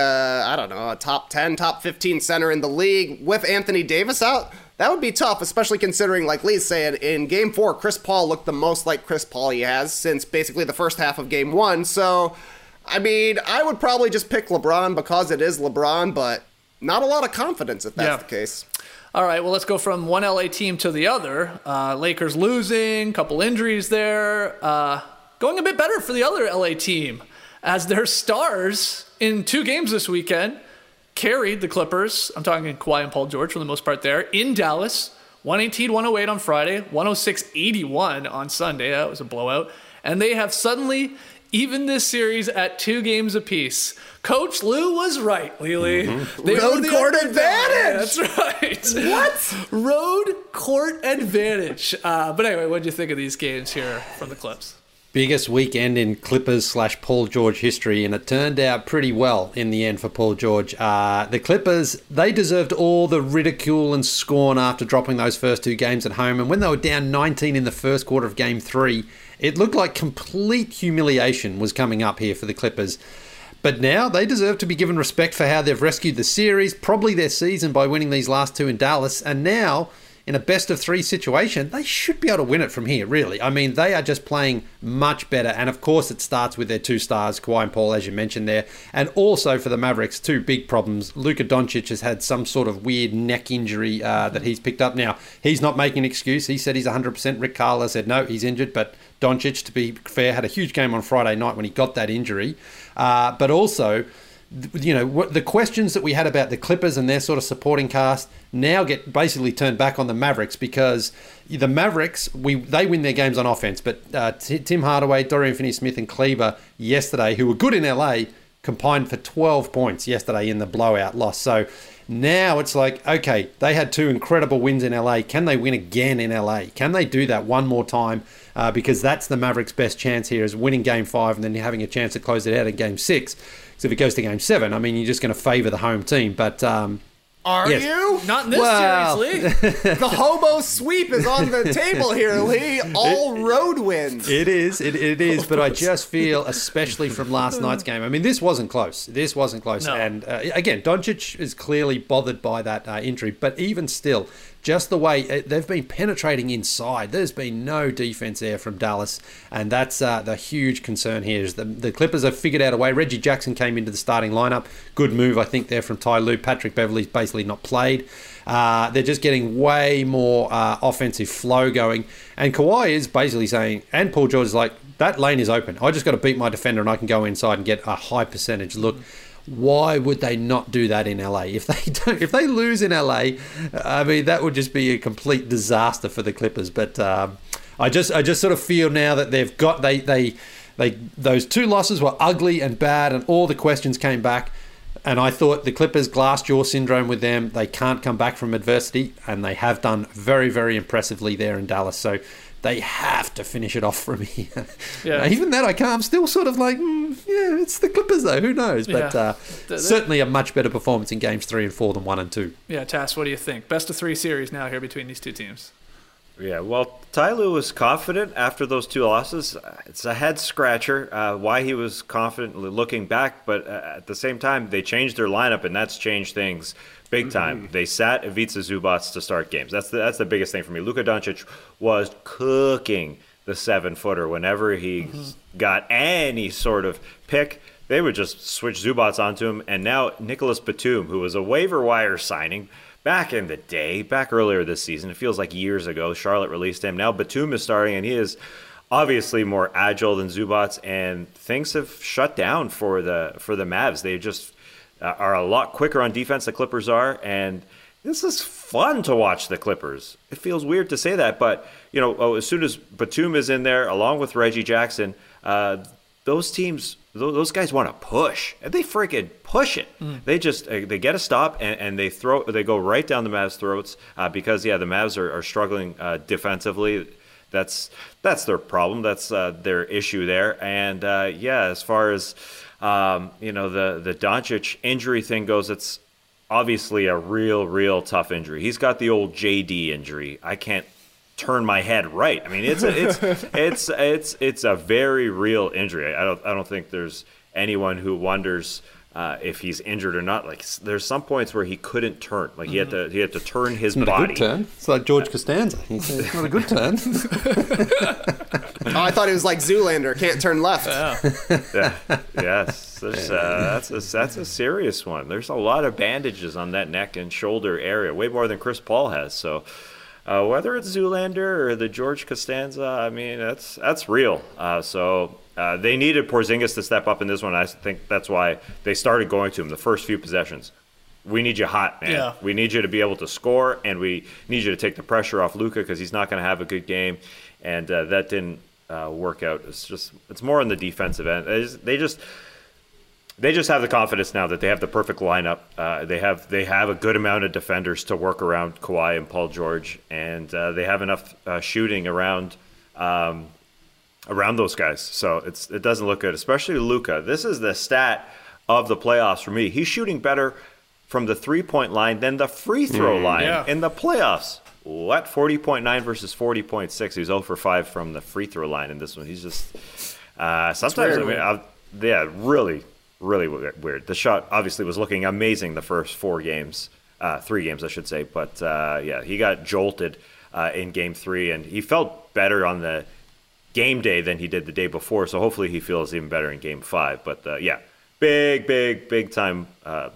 I: a top 10, top 15 center in the league with Anthony Davis out, that would be tough, especially considering, like Lee said, in Game 4, Chris Paul looked the most like Chris Paul he has since basically the first half of Game 1. So, I mean, I would probably just pick LeBron because it is LeBron, but not a lot of confidence if that's the case.
D: All right, well, let's go from one LA team to the other. Lakers losing, couple injuries there. Going a bit better for the other LA team as their stars in 2 games this weekend carried the Clippers. I'm talking Kawhi and Paul George for the most part there in Dallas. 118-108 on Friday, 106-81 on Sunday. That was a blowout. And they have suddenly evened this series at 2 games apiece. Coach Lou was right, Lily.
I: Mm-hmm. Road court advantage.
D: That's right.
I: What?
D: Road court advantage. But anyway, what did you think of these games here from the Clips?
J: Biggest weekend in Clippers/Paul George history, and it turned out pretty well in the end for Paul George. The Clippers, they deserved all the ridicule and scorn after dropping those first 2 games at home, and when they were down 19 in the first quarter of Game 3, it looked like complete humiliation was coming up here for the Clippers. But now they deserve to be given respect for how they've rescued the series, probably their season, by winning these last 2 in Dallas, and now in a best-of-3 situation, they should be able to win it from here, really. I mean, they are just playing much better. And, of course, it starts with their 2 stars, Kawhi and Paul, as you mentioned there. And also for the Mavericks, 2 big problems. Luka Doncic has had some sort of weird neck injury that he's picked up. Now, he's not making an excuse. He said he's 100%. Rick Carlisle said, no, he's injured. But Doncic, to be fair, had a huge game on Friday night when he got that injury. But also, you know, the questions that we had about the Clippers and their sort of supporting cast now get basically turned back on the Mavericks, because the Mavericks, they win their games on offense. But Tim Hardaway, Dorian Finney-Smith and Kleber yesterday, who were good in LA, combined for 12 points yesterday in the blowout loss. So now it's like, okay, they had 2 incredible wins in LA. Can they win again in LA? Can they do that one more time? Because that's the Mavericks' best chance here, is winning Game 5 and then having a chance to close it out in Game 6. So if it goes to Game 7, I mean, you're just going to favour the home team. But
I: Are you?
D: Not in this series, Lee.
I: The hobo sweep is on the table here, Lee. All road wins.
J: It is. But I just feel, especially from last night's game, I mean, this wasn't close. No. And again, Doncic is clearly bothered by that injury. But even still, just the way they've been penetrating inside, there's been no defense there from Dallas. And that's the huge concern here, is the Clippers have figured out a way. Reggie Jackson came into the starting lineup. Good move, I think, there from Ty Lue. Patrick Beverley's basically not played. They're just getting way more offensive flow going. And Kawhi is basically saying, and Paul George is like, that lane is open. I just got to beat my defender and I can go inside and get a high percentage look. Why would they not do that in LA? If they lose in LA, I mean, that would just be a complete disaster for the Clippers. But I just sort of feel now that they've got those 2 losses were ugly and bad, and all the questions came back. And I thought the Clippers, glass jaw syndrome with them, they can't come back from adversity, and they have done very, very impressively there in Dallas. So they have to finish it off from here. Yeah. Even that I can't. I'm still sort of like, yeah, it's the Clippers though. Who knows? But certainly a much better performance in games 3 and 4 than 1 and 2.
D: Yeah, Tass, what do you think? Best of 3 series now here between these 2 teams.
H: Yeah, well, Ty Lue was confident after those 2 losses. It's a head scratcher why he was confident looking back, but at the same time, they changed their lineup, and that's changed things big time. They sat Ivica Zubac to start games. That's the biggest thing for me. Luka Doncic was cooking the 7-footer whenever he got any sort of pick. They would just switch Zubac onto him, and now Nicholas Batum, who was a waiver wire signing back in the day, back earlier this season, it feels like years ago, Charlotte released him. Now Batum is starting, and he is obviously more agile than Zubac, and things have shut down for the Mavs. They just are a lot quicker on defense, the Clippers are, and this is fun to watch the Clippers. It feels weird to say that, but you know, as soon as Batum is in there, along with Reggie Jackson, those guys want to push, and they freaking push it. They just they get a stop, and they go right down the Mavs' throats because the Mavs are struggling defensively. That's their problem. That's their issue there. And as far as the Doncic injury thing goes, it's obviously a real tough injury. He's got the old JD injury. I can't turn my head right. I mean, it's a very real injury. I don't think there's anyone who wonders if he's injured or not. Like, there's some points where he couldn't turn. Like he had to turn his body.
J: Not a good turn. It's like George Costanza. It's not a good turn.
I: Oh, I thought it was like Zoolander. Can't turn left.
H: Yes, that's a serious one. There's a lot of bandages on that neck and shoulder area, way more than Chris Paul has. So whether it's Zoolander or the George Costanza, I mean, that's real. So they needed Porzingis to step up in this one. I think that's why they started going to him the first few possessions. We need you hot, man. Yeah. We need you to be able to score, and we need you to take the pressure off Luka because he's not going to have a good game. And that didn't work out. It's more on the defensive end. They just have the confidence now that they have the perfect lineup. They have a good amount of defenders to work around Kawhi and Paul George, and they have enough shooting around those guys. So it doesn't look good, especially Luka. This is the stat of the playoffs for me. He's shooting better from the 3-point line than the free throw line in the playoffs. What? 40.9 versus 40.6. He's 0 for 5 from the free throw line in this one. He's just sometimes, really weird. The shot obviously was looking amazing the first 4 games 3 games, I should say. But yeah, he got jolted in Game 3, and he felt better on the game day than he did the day before. So hopefully he feels even better in Game 5. But yeah, big time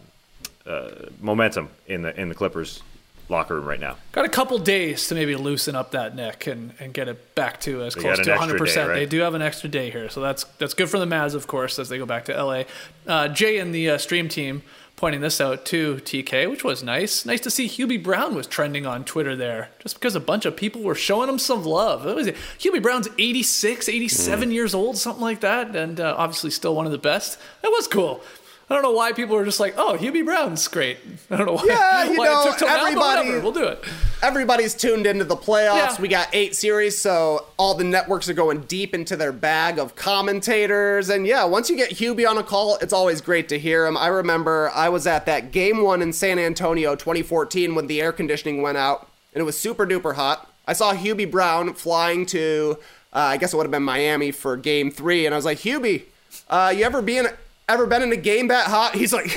H: momentum in the Clippers locker room right now.
D: Got a couple days to maybe loosen up that neck and get it back to as close to 100%.
H: Day, right?
D: They do have an extra day here, so that's good for the Mavs, of course, as they go back to LA. Jay and the stream team pointing this out too, TK, which was nice. Nice to see Hubie Brown was trending on Twitter there, just because a bunch of people were showing him some love. What was it? Hubie Brown's 86, 87 years old, something like that, and obviously still one of the best. That was cool. I don't know why people are just like, oh, Hubie Brown's great. I don't know why.
I: Yeah,
D: why it took till now, but whatever, we'll do it.
I: Everybody's tuned into the playoffs.
D: Yeah.
I: We got 8 series, so all the networks are going deep into their bag of commentators. And yeah, once you get Hubie on a call, it's always great to hear him. I remember I was at that Game 1 in San Antonio 2014 when the air conditioning went out, and it was super duper hot. I saw Hubie Brown flying to, I guess it would have been Miami for Game 3, and I was like, Hubie, you ever been in a game that hot? He's like,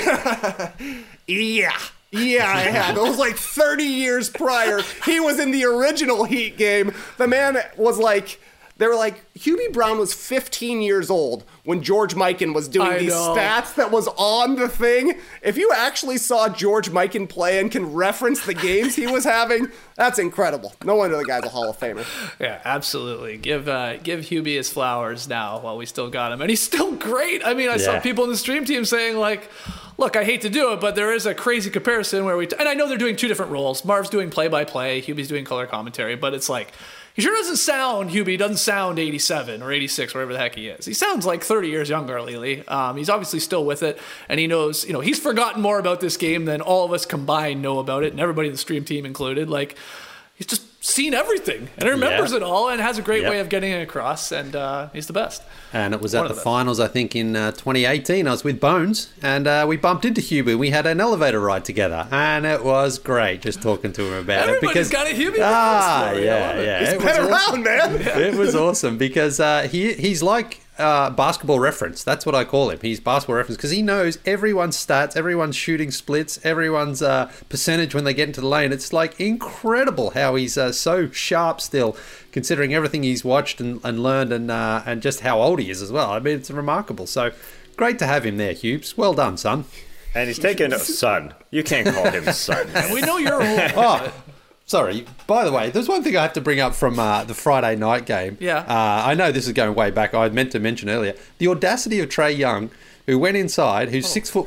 I: yeah, I have. It was like 30 years prior. He was in the original Heat game. The man was like, they were like, Hubie Brown was 15 years old when George Mikan was doing these stats that was on the thing. If you actually saw George Mikan play and can reference the games he was having, that's incredible. No wonder the guy's a Hall of Famer.
D: Yeah, absolutely. Give Hubie his flowers now while we still got him. And he's still great. I mean, I saw people in the stream team saying like, look, I hate to do it, but there is a crazy comparison where and I know they're doing 2 different roles. Marv's doing play-by-play, Hubie's doing color commentary, but it's like, he sure doesn't sound, Hubie doesn't sound 87 or 86, whatever the heck he is. He sounds like 30 years younger lately. He's obviously still with it, and he knows, he's forgotten more about this game than all of us combined know about it, and everybody in the stream team included. Like, he's just seen everything and remembers it all and has a great way of getting it across, and he's the best.
J: And it was at the finals, I think, in 2018. I was with Bones, and we bumped into Hubie. We had an elevator ride together, and it was great just talking to him about it.
D: Everybody's got a Hubie story.
J: Yeah.
I: He's been around, man.
J: It was awesome because he's like basketball reference. That's what I call him. He's basketball reference because he knows everyone's stats, everyone's shooting splits, everyone's percentage when they get into the lane. It's like incredible how he's so sharp still, considering everything he's watched and learned and just how old he is as well. I mean, it's remarkable. So great to have him there, Hubes. Well done, son.
H: And he's taken son. You can't call him son.
D: We know you're old.
J: Sorry. By the way, there's one thing I have to bring up from the Friday night game.
D: Yeah.
J: I know this is going way back. I meant to mention earlier the audacity of Trae Young, who went inside, who's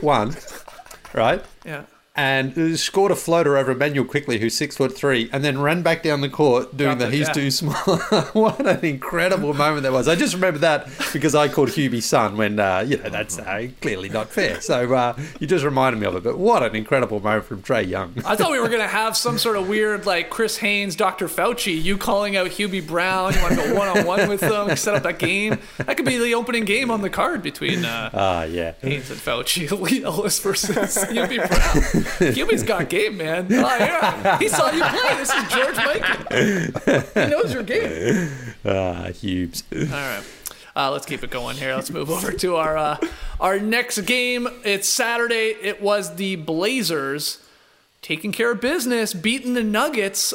J: 6'1", right?
D: Yeah.
J: And scored a floater over Emmanuel Quickley, who's 6'3", and then ran back down the court doing he's too small. What an incredible moment that was. I just remember that because I called Hubie son when, that's clearly not fair. So you just reminded me of it. But what an incredible moment from Trae Young.
D: I thought we were going to have some sort of weird, like, Chris Haynes, Dr. Fauci, you calling out Hubie Brown. You want to go one-on-one with them, set up that game. That could be the opening game on the card between Haynes and Fauci. Lee Ellis versus Hubie Brown. Hubie's got game, man. Oh, yeah. He saw you play. This is George Mikan. He knows your game.
J: Hubes.
D: All right. Let's keep it going here. Let's move over to our next game. It's Saturday. It was the Blazers taking care of business, beating the Nuggets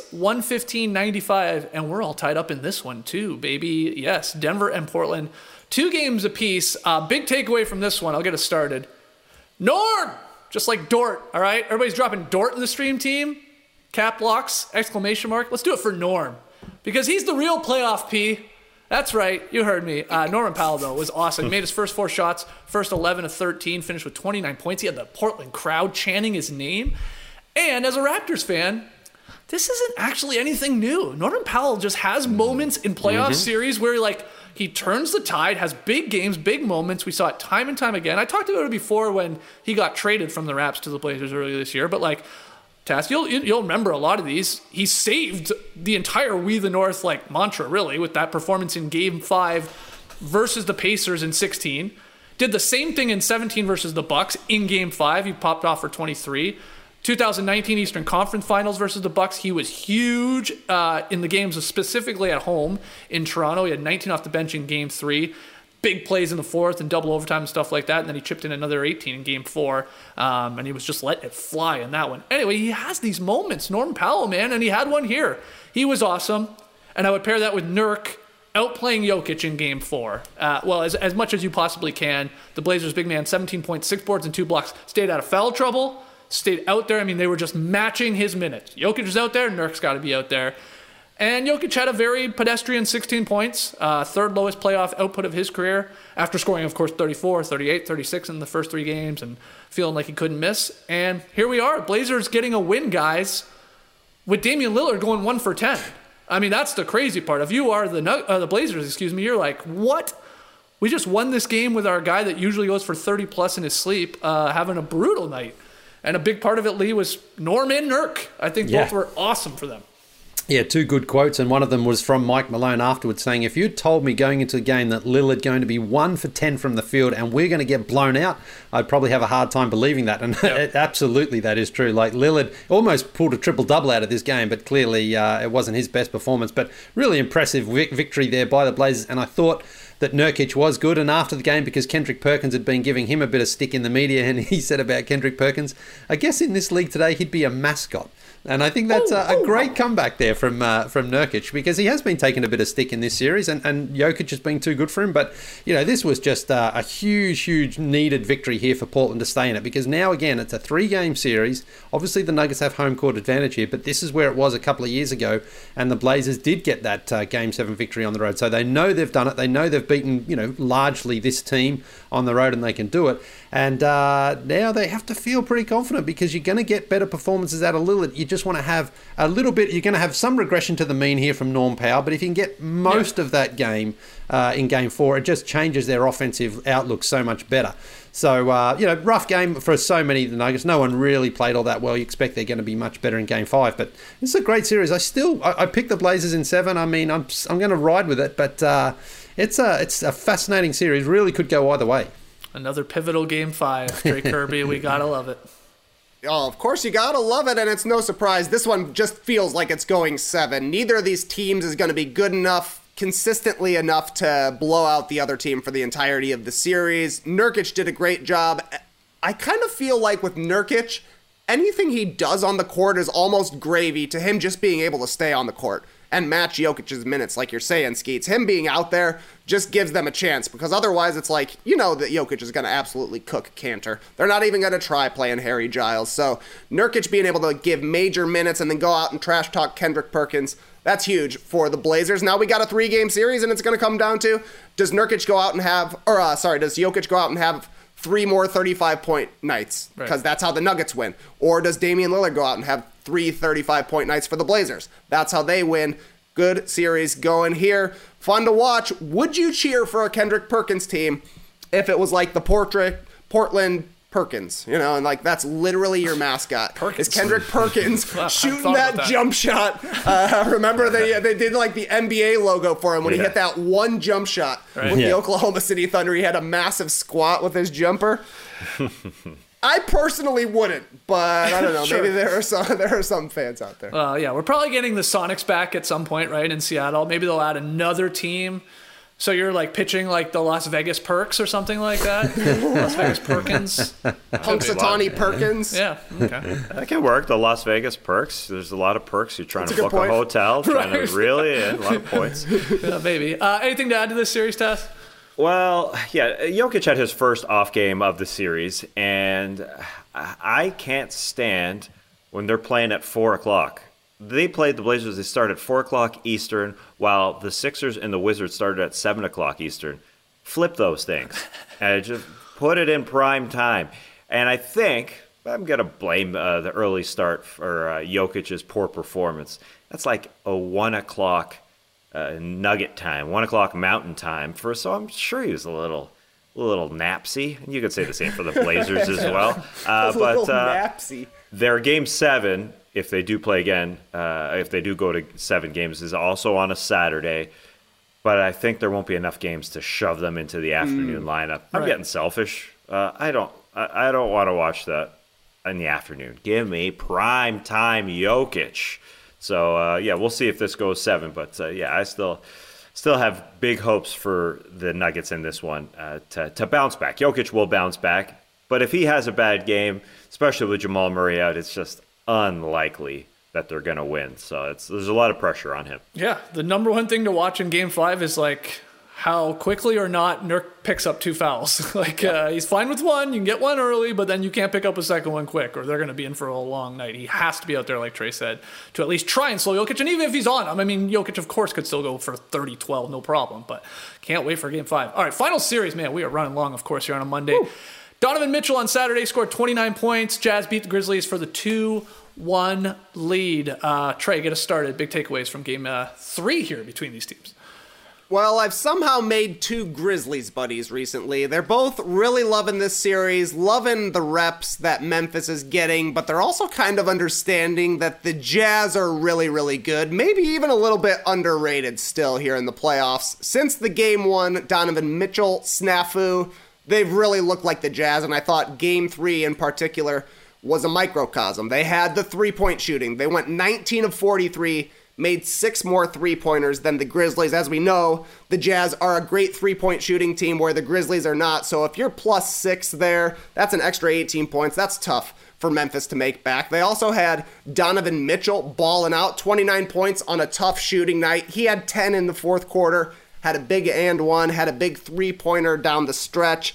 D: 115-95, and we're all tied up in this one too, baby. Yes, Denver and Portland, 2 games apiece. Big takeaway from this one. I'll get us started. Norm! Just like Dort, all right? Everybody's dropping Dort in the stream team. Cap locks, exclamation mark. Let's do it for Norm. Because he's the real playoff P. That's right, you heard me. Norman Powell, though, was awesome. He made his first 4 shots, first 11 of 13, finished with 29 points. He had the Portland crowd chanting his name. And as a Raptors fan, this isn't actually anything new. Norman Powell just has moments in playoff series where he turns the tide, has big games, big moments. We saw it time and time again. I talked about it before when he got traded from the Raps to the Blazers earlier this year, but Tass, you'll remember a lot of these. He saved the entire We the North mantra, really, with that performance in Game 5 versus the Pacers in 16. Did the same thing in 17 versus the Bucks in Game 5. He popped off for 23. 2019 Eastern Conference Finals versus the Bucks. He was huge in the games, specifically at home in Toronto. He had 19 off the bench in Game 3. big plays in the fourth and double overtime and stuff like that. And then he chipped in another 18 in game 4. And he was just letting it fly in that one. Anyway, he has these moments, Norman Powell, man, and he had one here. He was awesome. And I would pair that with Nurk outplaying Jokic in game 4. As much as you possibly can. The Blazers' big man, 17.6 boards and 2 blocks. Stayed out of foul trouble. Stayed out there. I mean, they were just matching his minutes. Jokic was out there. Nurk's got to be out there. And Jokic had a very pedestrian 16 points, third lowest playoff output of his career, after scoring, of course, 34, 38, 36 in the first 3 games and feeling like he couldn't miss. And here we are, Blazers getting a win, guys, with Damian Lillard going 1 for 10. I mean, that's the crazy part. If you are the Blazers, you're like, what? We just won this game with our guy that usually goes for 30-plus in his sleep, having a brutal night. And a big part of it, Lee, was Norm and Nurk. I think both were awesome for them.
J: Yeah, 2 good quotes, and one of them was from Mike Malone afterwards saying, if you'd told me going into the game that Lillard going to be 1 for 10 from the field and we're going to get blown out, I'd probably have a hard time believing that. And absolutely that is true. Like, Lillard almost pulled a triple-double out of this game, but clearly it wasn't his best performance. But really impressive victory there by the Blazers, and I thought that Nurkic was good. And after the game, because Kendrick Perkins had been giving him a bit of stick in the media, and he said about Kendrick Perkins, I guess in this league today he'd be a mascot. And I think that's a great comeback there from Nurkic, because he has been taking a bit of stick in this series, and Jokic has been too good for him. But, this was just a huge needed victory here for Portland to stay in it, because now, again, it's a 3-game series. Obviously, the Nuggets have home court advantage here, but this is where it was a couple of years ago, and the Blazers did get that Game 7 victory on the road. So they know they've done it. They know they've beaten, largely this team on the road, and they can do it. And now they have to feel pretty confident, because you're going to get better performances out of Lillard. You just want to have a little bit, you're going to have some regression to the mean here from Norm Powell, but if you can get most of that game in game 4, it just changes their offensive outlook so much better. So, rough game for so many of the Nuggets. No one really played all that well. You expect they're going to be much better in game 5, but it's a great series. I picked the Blazers in 7. I mean, I'm going to ride with it, but it's a fascinating series. Really could go either way.
D: Another pivotal game 5, Trey Kirby. We gotta love it.
I: Oh, of course you gotta love it, and it's no surprise. This one just feels like it's going 7. Neither of these teams is going to be good enough, consistently enough to blow out the other team for the entirety of the series. Nurkic did a great job. I kind of feel like with Nurkic, anything he does on the court is almost gravy to him just being able to stay on the court and match Jokic's minutes, like you're saying, Skeets. Him being out there just gives them a chance, because otherwise it's like, that Jokic is going to absolutely cook Cantor. They're not even going to try playing Harry Giles. So Nurkic being able to give major minutes and then go out and trash talk Kendrick Perkins, that's huge for the Blazers. Now we got a 3-game series, and it's going to come down to, does Jokic go out and have 3 more 35-point nights, because that's how the Nuggets win? Or does Damian Lillard go out and have 3 35-point nights for the Blazers? That's how they win. Good series going here. Fun to watch. Would you cheer for a Kendrick Perkins team if it was like the Portland Perkins, and like that's literally your mascot? Perkins. Is Kendrick Perkins shooting that jump shot? Remember they did like the NBA logo for him when he hit that one jump shot with the Oklahoma City Thunder. He had a massive squat with his jumper. I personally wouldn't, but I don't know. Maybe there are some fans out there.
D: We're probably getting the Sonics back at some point, right, in Seattle. Maybe they'll add another team. So you're like pitching like the Las Vegas Perks or something like that? Las Vegas Perkins?
I: Punxsutawney Perkins?
D: Yeah, okay.
H: That can work, the Las Vegas Perks. There's a lot of perks. You're trying to book a hotel, trying to really, a lot of points.
D: Yeah, maybe. Anything to add to this series, Tess?
H: Well, Jokic had his first off game of the series, and I can't stand when they're playing at 4 o'clock. They played the Blazers, they started at 4 o'clock Eastern, while the Sixers and the Wizards started at 7 o'clock Eastern. Flip those things. And just put it in prime time. And I think I'm going to blame the early start for Jokic's poor performance. That's like a 1 o'clock Nugget time, 1 o'clock Mountain time. So I'm sure he was a little napsy. And you could say the same for the Blazers as well.
I: But napsy.
H: Their Game 7, if they do play again, if they do go to 7 games, is also on a Saturday. But I think there won't be enough games to shove them into the afternoon lineup. I'm getting selfish. I don't want to watch that in the afternoon. Give me prime time Jokic. So we'll see if this goes 7. But I still still have big hopes for the Nuggets in this one to bounce back. Jokic will bounce back, but if he has a bad game, especially with Jamal Murray out, it's just unlikely that they're going to win. So there's a lot of pressure on him.
D: Yeah, the number one thing to watch in Game 5 is like how quickly or not Nurk picks up 2 fouls. He's fine with one, you can get one early, but then you can't pick up a second one quick, or they're going to be in for a long night. He has to be out there, like Trey said, to at least try and slow Jokic. And even if he's on him, I mean, Jokic, of course, could still go for 30-12, no problem, but can't wait for Game 5. All right, final series, man, we are running long, of course, here on a Monday. Woo. Donovan Mitchell on Saturday scored 29 points. Jazz beat the Grizzlies for the 2-1 lead. Trey, get us started. Big takeaways from Game 3 here between these teams.
I: Well, I've somehow made 2 Grizzlies buddies recently. They're both really loving this series, loving the reps that Memphis is getting, but they're also kind of understanding that the Jazz are really, really good, maybe even a little bit underrated still here in the playoffs. Since the Game 1 Donovan Mitchell snafu, they've really looked like the Jazz, and I thought Game 3 in particular was a microcosm. They had the three-point shooting. They went 19 of 43, made 6 more three-pointers than the Grizzlies. As we know, the Jazz are a great three-point shooting team where the Grizzlies are not. So if you're plus 6 there, that's an extra 18 points. That's tough for Memphis to make back. They also had Donovan Mitchell balling out, 29 points on a tough shooting night. He had 10 in the fourth quarter, had a big and one, had a big three-pointer down the stretch.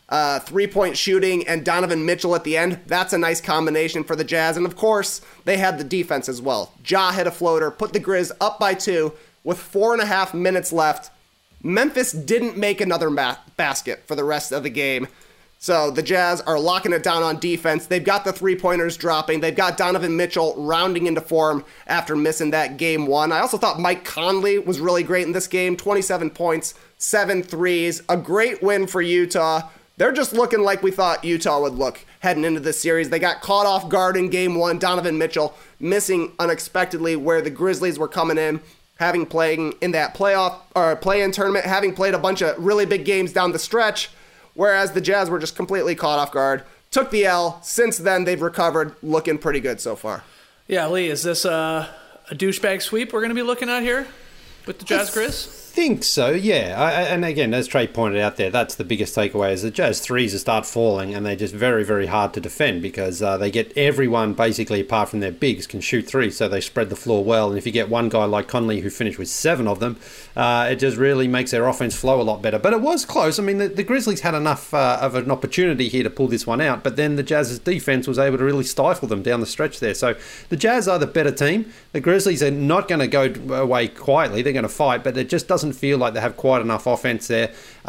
I: 3-point shooting and Donovan Mitchell at the end. That's a nice combination for the Jazz. And of course, they had the defense as well. Ja hit a floater, put the Grizz up by 2 with 4.5 minutes left. Memphis didn't make another basket for the rest of the game. So the Jazz are locking it down on defense. They've got the 3-pointers dropping. They've got Donovan Mitchell rounding into form after missing that Game 1. I also thought Mike Conley was really great in this game. 27 points, 7 threes. A great win for Utah. They're just looking like we thought Utah would look heading into this series. They got caught off guard in Game 1. Donovan Mitchell missing unexpectedly where the Grizzlies were coming in, having played in that playoff or play-in tournament, having played a bunch of really big games down the stretch, whereas the Jazz were just completely caught off guard. Took the L. Since then, they've recovered, looking pretty good so far.
D: Yeah, Lee, is this a douchebag sweep we're going to be looking at here with the Jazz Grizz?
J: Think so, yeah. And again, as Trey pointed out there, that's the biggest takeaway is the Jazz threes start falling and they're just very, very hard to defend because they get everyone basically apart from their bigs can shoot threes, so they spread the floor well. And if you get one guy like Conley who finished with 7 of them, it just really makes their offense flow a lot better. But it was close. I mean, the Grizzlies had enough of an opportunity here to pull this one out, but then the Jazz's defense was able to really stifle them down the stretch there. So the Jazz are the better team. The Grizzlies are not going to go away quietly. They're going to fight, but it just doesn't feel like they have quite enough offense there.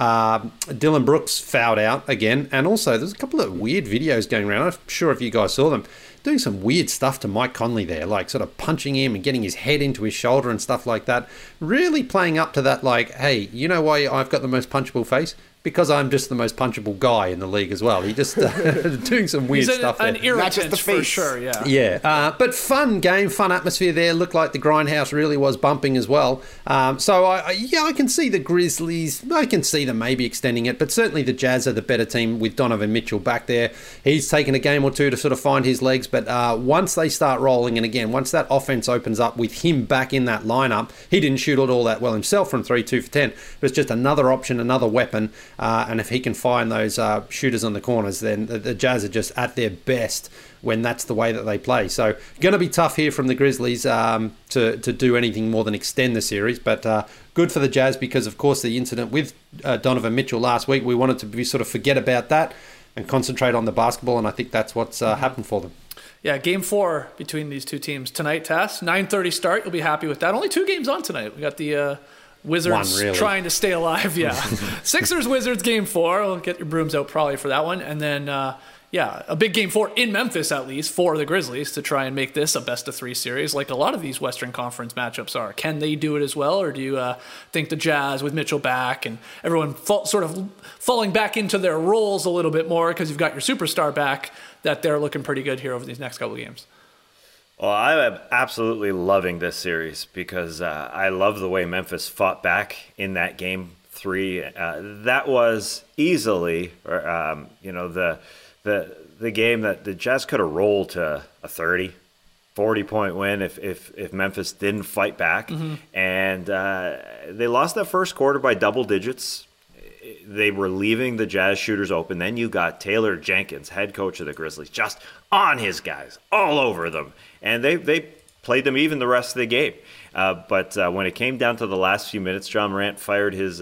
J: Dylan Brooks fouled out again, and also there's a couple of weird videos going around. I'm not sure if you guys saw them, doing some weird stuff to Mike Conley there, like sort of punching him and getting his head into his shoulder and stuff like that. Really playing up to that, like, hey, you know why I've got the most punchable face? Because I'm just the most punchable guy in the league as well. He just doing some weird stuff there.
D: An irritant for sure, yeah.
J: Yeah, but fun game, fun atmosphere there. Looked like the grindhouse really was bumping as well. So, I can see the Grizzlies. I can see them maybe extending it, but certainly the Jazz are the better team with Donovan Mitchell back there. He's taken a game or two to sort of find his legs, but once they start rolling, and again, once that offense opens up with him back in that lineup, he didn't shoot it all that well himself from 3, 2 for 10. It was just another option, another weapon. And if he can find those shooters on the corners, then the Jazz are just at their best when that's the way that they play. So going to be tough here from the Grizzlies to do anything more than extend the series. But good for the Jazz because, of course, the incident with Donovan Mitchell last week, we wanted to sort of forget about that and concentrate on the basketball, and I think that's what's happened for them.
D: Yeah, Game 4 between these two teams tonight, Tass. 9:30 start. You'll be happy with that. Only 2 games on tonight. We got the Wizards trying to stay alive, yeah. Sixers-Wizards Game 4. We'll get your brooms out probably for that one. And then, a big Game 4 in Memphis at least for the Grizzlies to try and make this a best-of-3 series like a lot of these Western Conference matchups are. Can they do it as well, or do you think the Jazz with Mitchell back and everyone sort of falling back into their roles a little bit more because you've got your superstar back, that they're looking pretty good here over these next couple of games?
H: Well, I am absolutely loving this series because I love the way Memphis fought back in that Game 3. That was easily, the game that the Jazz could have rolled to a 30 40-point win if Memphis didn't fight back. And they lost that first quarter by double digits. They were leaving the Jazz shooters open. Then you got Taylor Jenkins, head coach of the Grizzlies, just on his guys, all over them. And they played them even the rest of the game. But when it came down to the last few minutes, John Morant fired his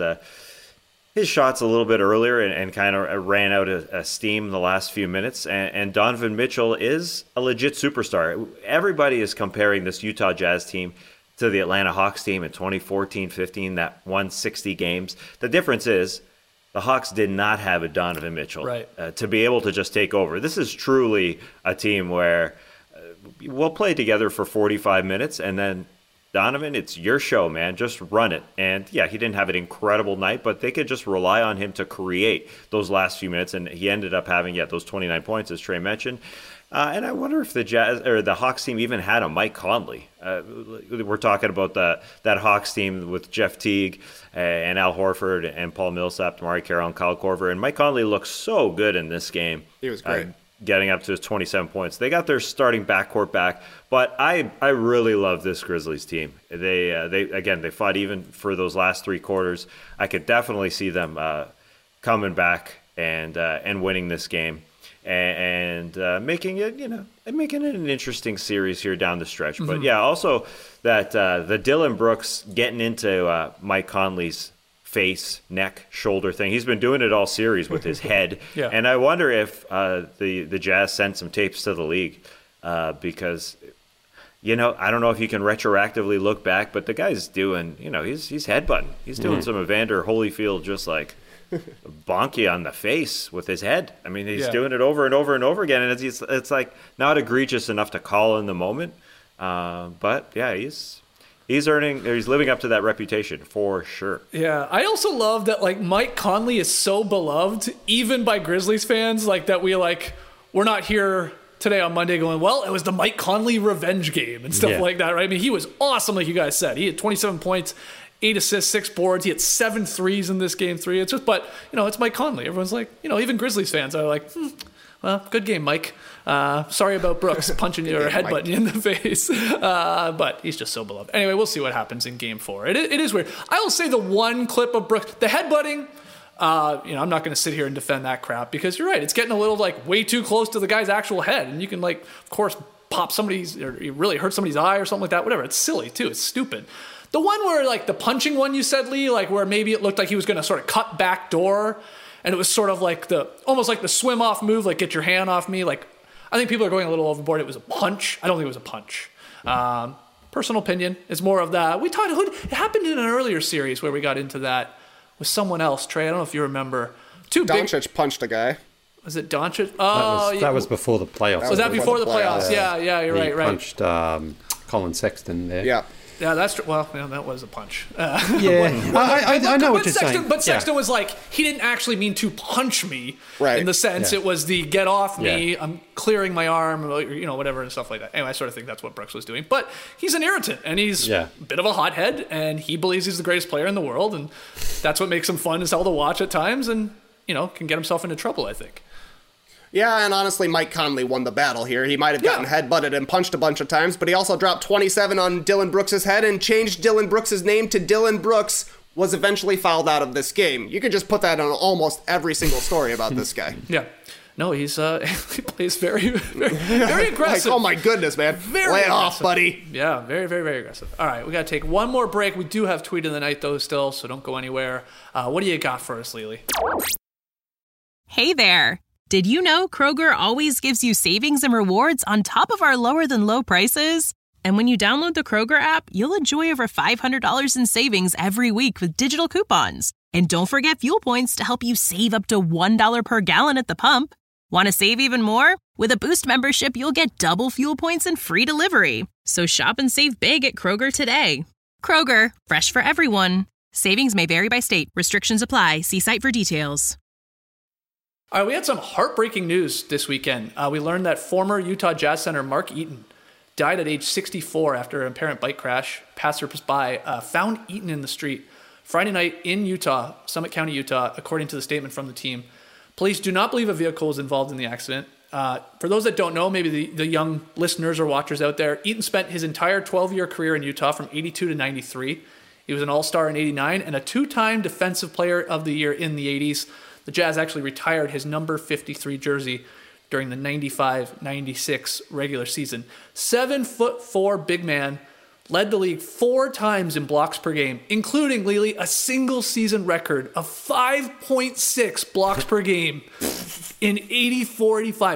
H: shots a little bit earlier and kind of ran out of steam the last few minutes. And Donovan Mitchell is a legit superstar. Everybody is comparing this Utah Jazz team to the Atlanta Hawks team in 2014-15 that won 60 games. The difference is the Hawks did not have a Donovan Mitchell to be able to just take over. This is truly a team where we'll play together for 45 minutes and then Donovan, it's your show, man. Just run it. And yeah, he didn't have an incredible night, but they could just rely on him to create those last few minutes. And he ended up having, those 29 points, as Trey mentioned. And I wonder if the Jazz or the Hawks team even had a Mike Conley. We're talking about that Hawks team with Jeff Teague and Al Horford and Paul Millsap, Damari Carroll, and Kyle Korver. And Mike Conley looked so good in this game.
I: He was great.
H: Getting up to his 27 points. They got their starting backcourt back, but I really love this Grizzlies team. They fought even for those last three quarters. I could definitely see them coming back and winning this game and making it an interesting series here down the stretch. But yeah, also that the Dillon Brooks getting into Mike Conley's face, neck, shoulder thing. He's been doing it all series with his head. And I wonder if the Jazz sent some tapes to the league because, I don't know if you can retroactively look back, but the guy's doing, he's headbutting. He's doing some Evander Holyfield just like bonky on the face with his head. I mean, he's doing it over and over and over again, and it's like not egregious enough to call in the moment. But yeah, he's living up to that reputation for sure.
D: Yeah, I also love that Mike Conley is so beloved even by Grizzlies fans that we're not here today on Monday going, well, it was the Mike Conley revenge game and stuff like that, right? I mean, he was awesome, like you guys said. He had 27 points, 8 assists, 6 boards. He had 7 threes in this game 3. It's just, but it's Mike Conley. Everyone's like, even Grizzlies fans are like, well, good game, Mike. Sorry about Brooks punching you or headbutting you in the face. But he's just so beloved. Anyway, we'll see what happens in game 4. It is weird. I will say the one clip of Brooks, the headbutting, I'm not going to sit here and defend that crap because you're right. It's getting a little way too close to the guy's actual head. And you can of course, pop somebody's, or you really hurt somebody's eye or something like that. Whatever. It's silly too. It's stupid. The one where the punching one you said, Lee, where maybe it looked like he was going to sort of cut back door. And it was sort of almost like the swim off move, get your hand off me. I think people are going a little overboard. It was a punch. I don't think it was a punch. Personal opinion. It's more of that. It happened in an earlier series where we got into that with someone else. Trey, I don't know if you remember.
I: Doncic punched a guy.
D: Was it Doncic? Oh,
J: that was before the playoffs.
D: Was that before the playoffs? Yeah, you're right.
J: He punched Colin Sexton there.
I: Yeah.
D: Yeah, that's true. Well, that was a punch.
J: I know what you're saying.
D: But Sexton was he didn't actually mean to punch me. Right. In the sense it was the get off me, I'm clearing my arm, whatever and stuff like that. Anyway, I sort of think that's what Brooks was doing. But he's an irritant, and he's a bit of a hothead, and he believes he's the greatest player in the world, and that's what makes him fun as hell to watch at times, and, can get himself into trouble, I think.
I: Yeah, and honestly, Mike Conley won the battle here. He might have gotten headbutted and punched a bunch of times, but he also dropped 27 on Dillon Brooks' head and changed Dillon Brooks' name to Dillon Brooks, was eventually fouled out of this game. You could just put that on almost every single story about this guy.
D: Yeah. No, he plays very, very, very aggressive.
I: Oh my goodness, man. Lay it off, buddy.
D: Yeah, very, very, very aggressive. All right, we got to take one more break. We do have Tweet of the Night, though, still, so don't go anywhere. What do you got for us, Lily?
N: Hey there. Did you know Kroger always gives you savings and rewards on top of our lower than low prices? And when you download the Kroger app, you'll enjoy over $500 in savings every week with digital coupons. And don't forget fuel points to help you save up to $1 per gallon at the pump. Want to save even more? With a Boost membership, you'll get double fuel points and free delivery. So shop and save big at Kroger today. Kroger, fresh for everyone. Savings may vary by state. Restrictions apply. See site for details.
D: All right, we had some heartbreaking news this weekend. We learned that former Utah Jazz center Mark Eaton died at age 64 after an apparent bike crash. Passers-by found Eaton in the street Friday night in Utah, Summit County, Utah, according to the statement from the team. Police do not believe a vehicle was involved in the accident. For those that don't know, maybe the young listeners or watchers out there, Eaton spent his entire 12-year career in Utah from 82 to 93. He was an all-star in 89 and a 2-time Defensive Player of the Year in the 80s. The Jazz actually retired his number 53 jersey during the 95-96 regular season. 7'4" big man, led the league 4 times in blocks per game, including, Lily, a single-season record of 5.6 blocks per game in 84-85.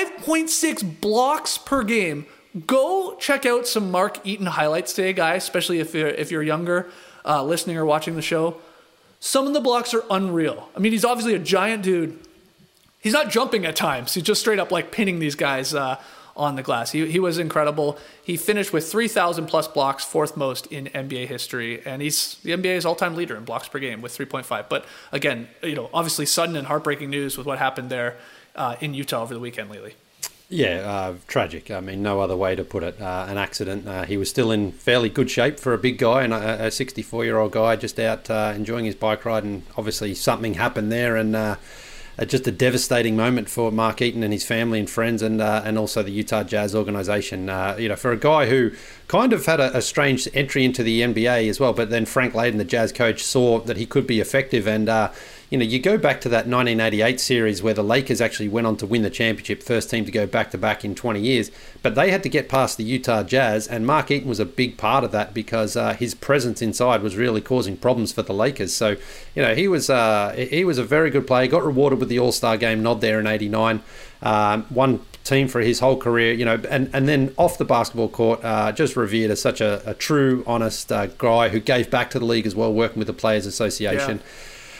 D: 5.6 blocks per game. Go check out some Mark Eaton highlights today, guys, especially if you're younger, listening or watching the show. Some of the blocks are unreal. I mean, he's obviously a giant dude. He's not jumping at times. He's just straight up like pinning these guys on the glass. He was incredible. He finished with 3,000 plus blocks, 4th most in NBA history, and he's the NBA's all-time leader in blocks per game with 3.5. But again, obviously sudden and heartbreaking news with what happened there in Utah over the weekend, Lily.
J: Yeah, tragic. I mean, no other way to put it. An accident. He was still in fairly good shape for a big guy, and a 64-year-old guy just out enjoying his bike ride, and obviously something happened there, and just a devastating moment for Mark Eaton and his family and friends, and also the Utah Jazz organization. For a guy who kind of had a strange entry into the NBA as well, but then Frank Layden, the Jazz coach, saw that he could be effective, and you go back to that 1988 series where the Lakers actually went on to win the championship, first team to go back-to-back in 20 years, but they had to get past the Utah Jazz, and Mark Eaton was a big part of that because his presence inside was really causing problems for the Lakers. So, he was a very good player, got rewarded with the All-Star game nod there in 89, one team for his whole career, and then off the basketball court, just revered as such a true, honest guy who gave back to the league as well, working with the Players Association. Yeah.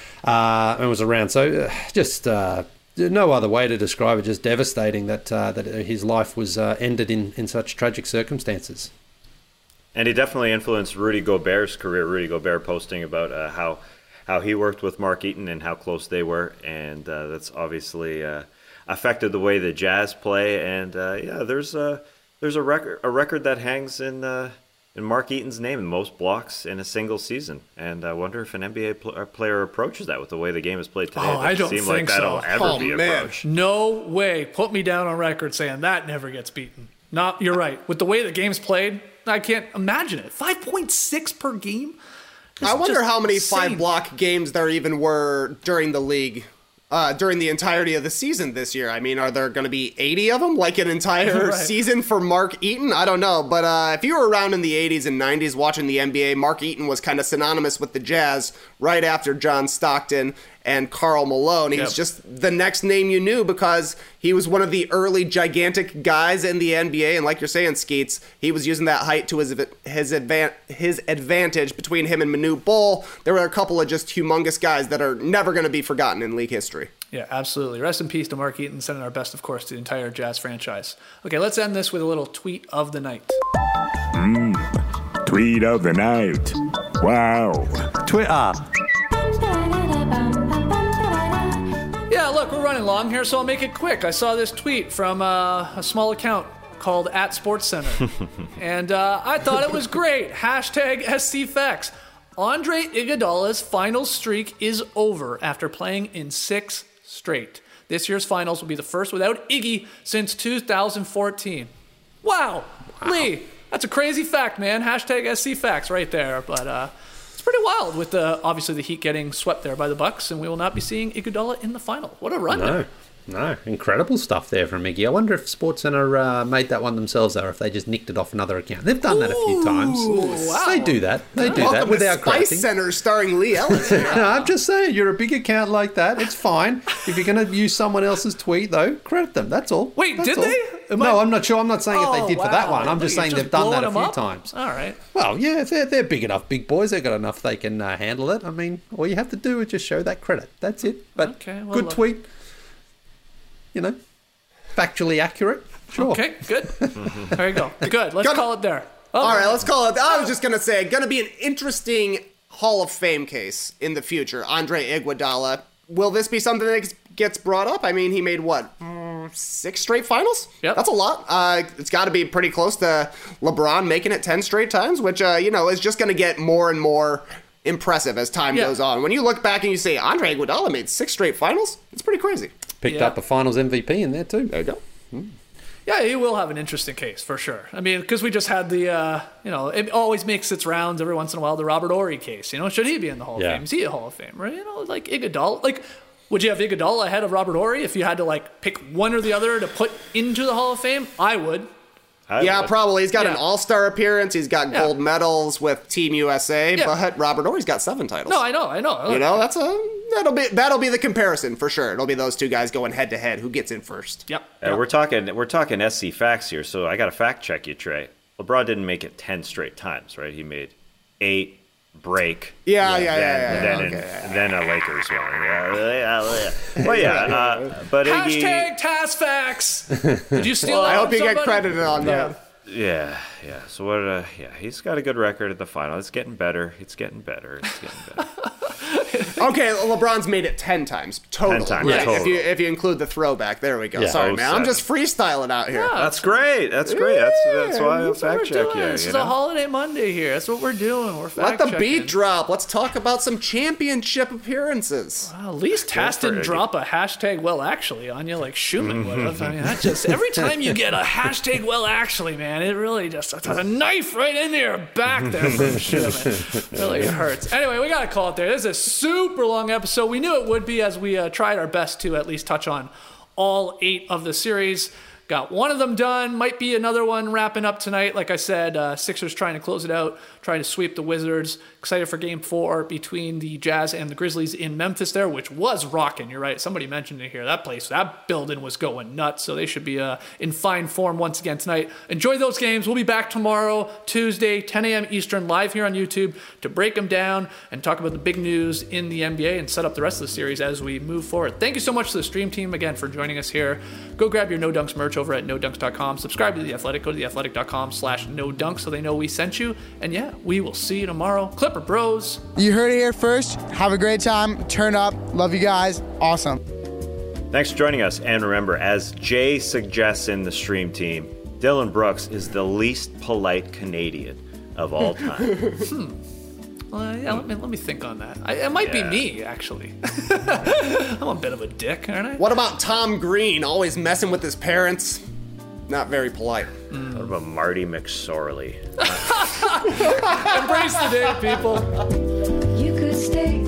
J: And was around. So just no other way to describe it, just devastating that his life was ended in such tragic circumstances.
H: And he definitely influenced Rudy Gobert's career. Rudy Gobert posting about how he worked with Mark Eaton and how close they were. And that's obviously affected the way the Jazz play. And there's a record that hangs in Mark Eaton's name, the most blocks in a single season. And I wonder if an NBA player approaches that with the way the game is played today.
D: I don't think
H: like
D: so.
H: That'll ever be approached.
D: No way. Put me down on record saying that never gets beaten. You're right. With the way the game's played, I can't imagine it. 5.6 per game?
I: I wonder how many 5-block games there even were during the league. During the entirety of the season this year. I mean, are there going to be 80 of them, like an entire season for Mark Eaton? I don't know, but if you were around in the 80s and 90s watching the NBA, Mark Eaton was kind of synonymous with the Jazz right after John Stockton and Karl Malone. He was just the next name you knew because he was one of the early gigantic guys in the NBA, and like you're saying, Skeets, he was using that height to his advantage between him and Manu Bol. There were a couple of just humongous guys that are never going to be forgotten in league history.
D: Yeah, absolutely. Rest in peace to Mark Eaton, sending our best, of course, to the entire Jazz franchise. Okay, let's end this with a little tweet of the night.
O: Tweet of the night. Wow.
J: Twitter.
D: Yeah, look, we're running long here, so I'll make it quick. I saw this tweet from a small account called @SportsCenter, and I thought it was great. #SCFacts. Andre Iguodala's final streak is over after playing in 6 straight. This year's finals will be the first without Iggy since 2014. Wow. Lee, that's a crazy fact, man. #SCFacts right there, but it's pretty wild with obviously the Heat getting swept there by the Bucks, and we will not be seeing Iguodala in the final. What a run!
J: No, incredible stuff there from Iggy. I wonder if SportsCenter made that one themselves, or if they just nicked it off another account. They've done that a few times.
D: Wow.
J: They do that. They do that without
I: Spice
J: crafting.
I: Center starring Lee Ellis.
J: No, I'm just saying, you're a big account like that. It's fine. If you're going to use someone else's tweet, though, credit them. That's all.
D: Wait,
J: That's
D: did
J: all.
D: they?
J: No, I'm not sure. I'm not saying if they did for that one. I'm just saying they've done that a few times.
D: All right.
J: Well, yeah, if they're big enough, big boys, they've got enough they can handle it. I mean, all you have to do is just show that credit. That's it. But good tweet. Factually accurate. Sure.
D: Okay, good. There you go. Good. Let's call it there.
I: All right, let's call it. I was just going to say, going to be an interesting Hall of Fame case in the future. Andre Iguodala. Will this be something that gets brought up? I mean, he made what? 6 straight finals?
D: Yep.
I: That's a lot. It's got to be pretty close to LeBron making it 10 straight times, which, is just going to get more and more impressive as time goes on. When you look back and you say, Andre Iguodala made 6 straight finals, it's pretty crazy.
J: picked up a finals MVP in there too.
I: There you go.
D: Yeah, he will have an interesting case for sure. I mean, because we just had the, it always makes its rounds every once in a while, the Robert Horry case. Should he be in the Hall of Fame? Is he a Hall of Famer? Like Iguodala. Like, would you have Iguodala ahead of Robert Horry if you had to, like, pick one or the other to put into the Hall of Fame? I would.
I: Probably. He's got an all-star appearance. He's got gold medals with Team USA, but Robert Horry's got 7 titles.
D: No, I know.
I: That's that'll be the comparison for sure. It'll be those two guys going head to head. Who gets in first?
D: Yep.
H: We're talking SC facts here, so I got to fact check you, Trey. LeBron didn't make it 10 straight times, right? He made 8. Break.
I: Then
H: a Lakers one. But
D: Iggy... #TAS facts. Did you steal that?
I: I hope you
D: somebody?
I: get credited on that.
H: Yeah. So what? He's got a good record at the final. It's getting better.
I: Okay, LeBron's made it 10 times total.
H: 10 times,
I: right?
H: total.
I: If you include the throwback, there we go.
H: Yeah.
I: Sorry, man. I'm just freestyling out here.
D: Yeah,
H: that's great. That's why I fact check you.
D: This is a holiday Monday here. That's what we're doing. We're fact
I: checking. Let the beat drop. Let's talk about some championship appearances.
D: Well, at least Tass didn't drop a #well actually on you like Schumann would have. I mean, that just every time you get a #well actually, man, it really just it's a knife right into your back there from Schumann. Really hurts. Anyway, we gotta call it there. This is a super long episode. We knew it would be as we tried our best to at least touch on all 8 of the series. Got one of them done. Might be another one wrapping up tonight. Like I said, Sixers trying to close it out, trying to sweep the Wizards. Excited for Game 4 between the Jazz and the Grizzlies in Memphis there, which was rocking. You're right. Somebody mentioned it here. That building was going nuts. So they should be in fine form once again tonight. Enjoy those games. We'll be back tomorrow, Tuesday, 10 a.m. Eastern, live here on YouTube to break them down and talk about the big news in the NBA and set up the rest of the series as we move forward. Thank you so much to the stream team again for joining us here. Go grab your No Dunks merch over at NoDunks.com. Subscribe to The Athletic. Go to theathletic.com/NoDunks so they know we sent you. And yeah, we will see you tomorrow. Clipper Bros.
P: You heard it here first. Have a great time. Turn up. Love you guys. Awesome.
H: Thanks for joining us. And remember, as Jay suggests in the stream team, Dylan Brooks is the least polite Canadian of all time.
D: Let me think on that. It might be me, actually. I'm a bit of a dick, aren't I?
I: What about Tom Green, always messing with his parents? Not very polite.
H: What about Marty McSorley?
D: Embrace the day, people.
L: You could stay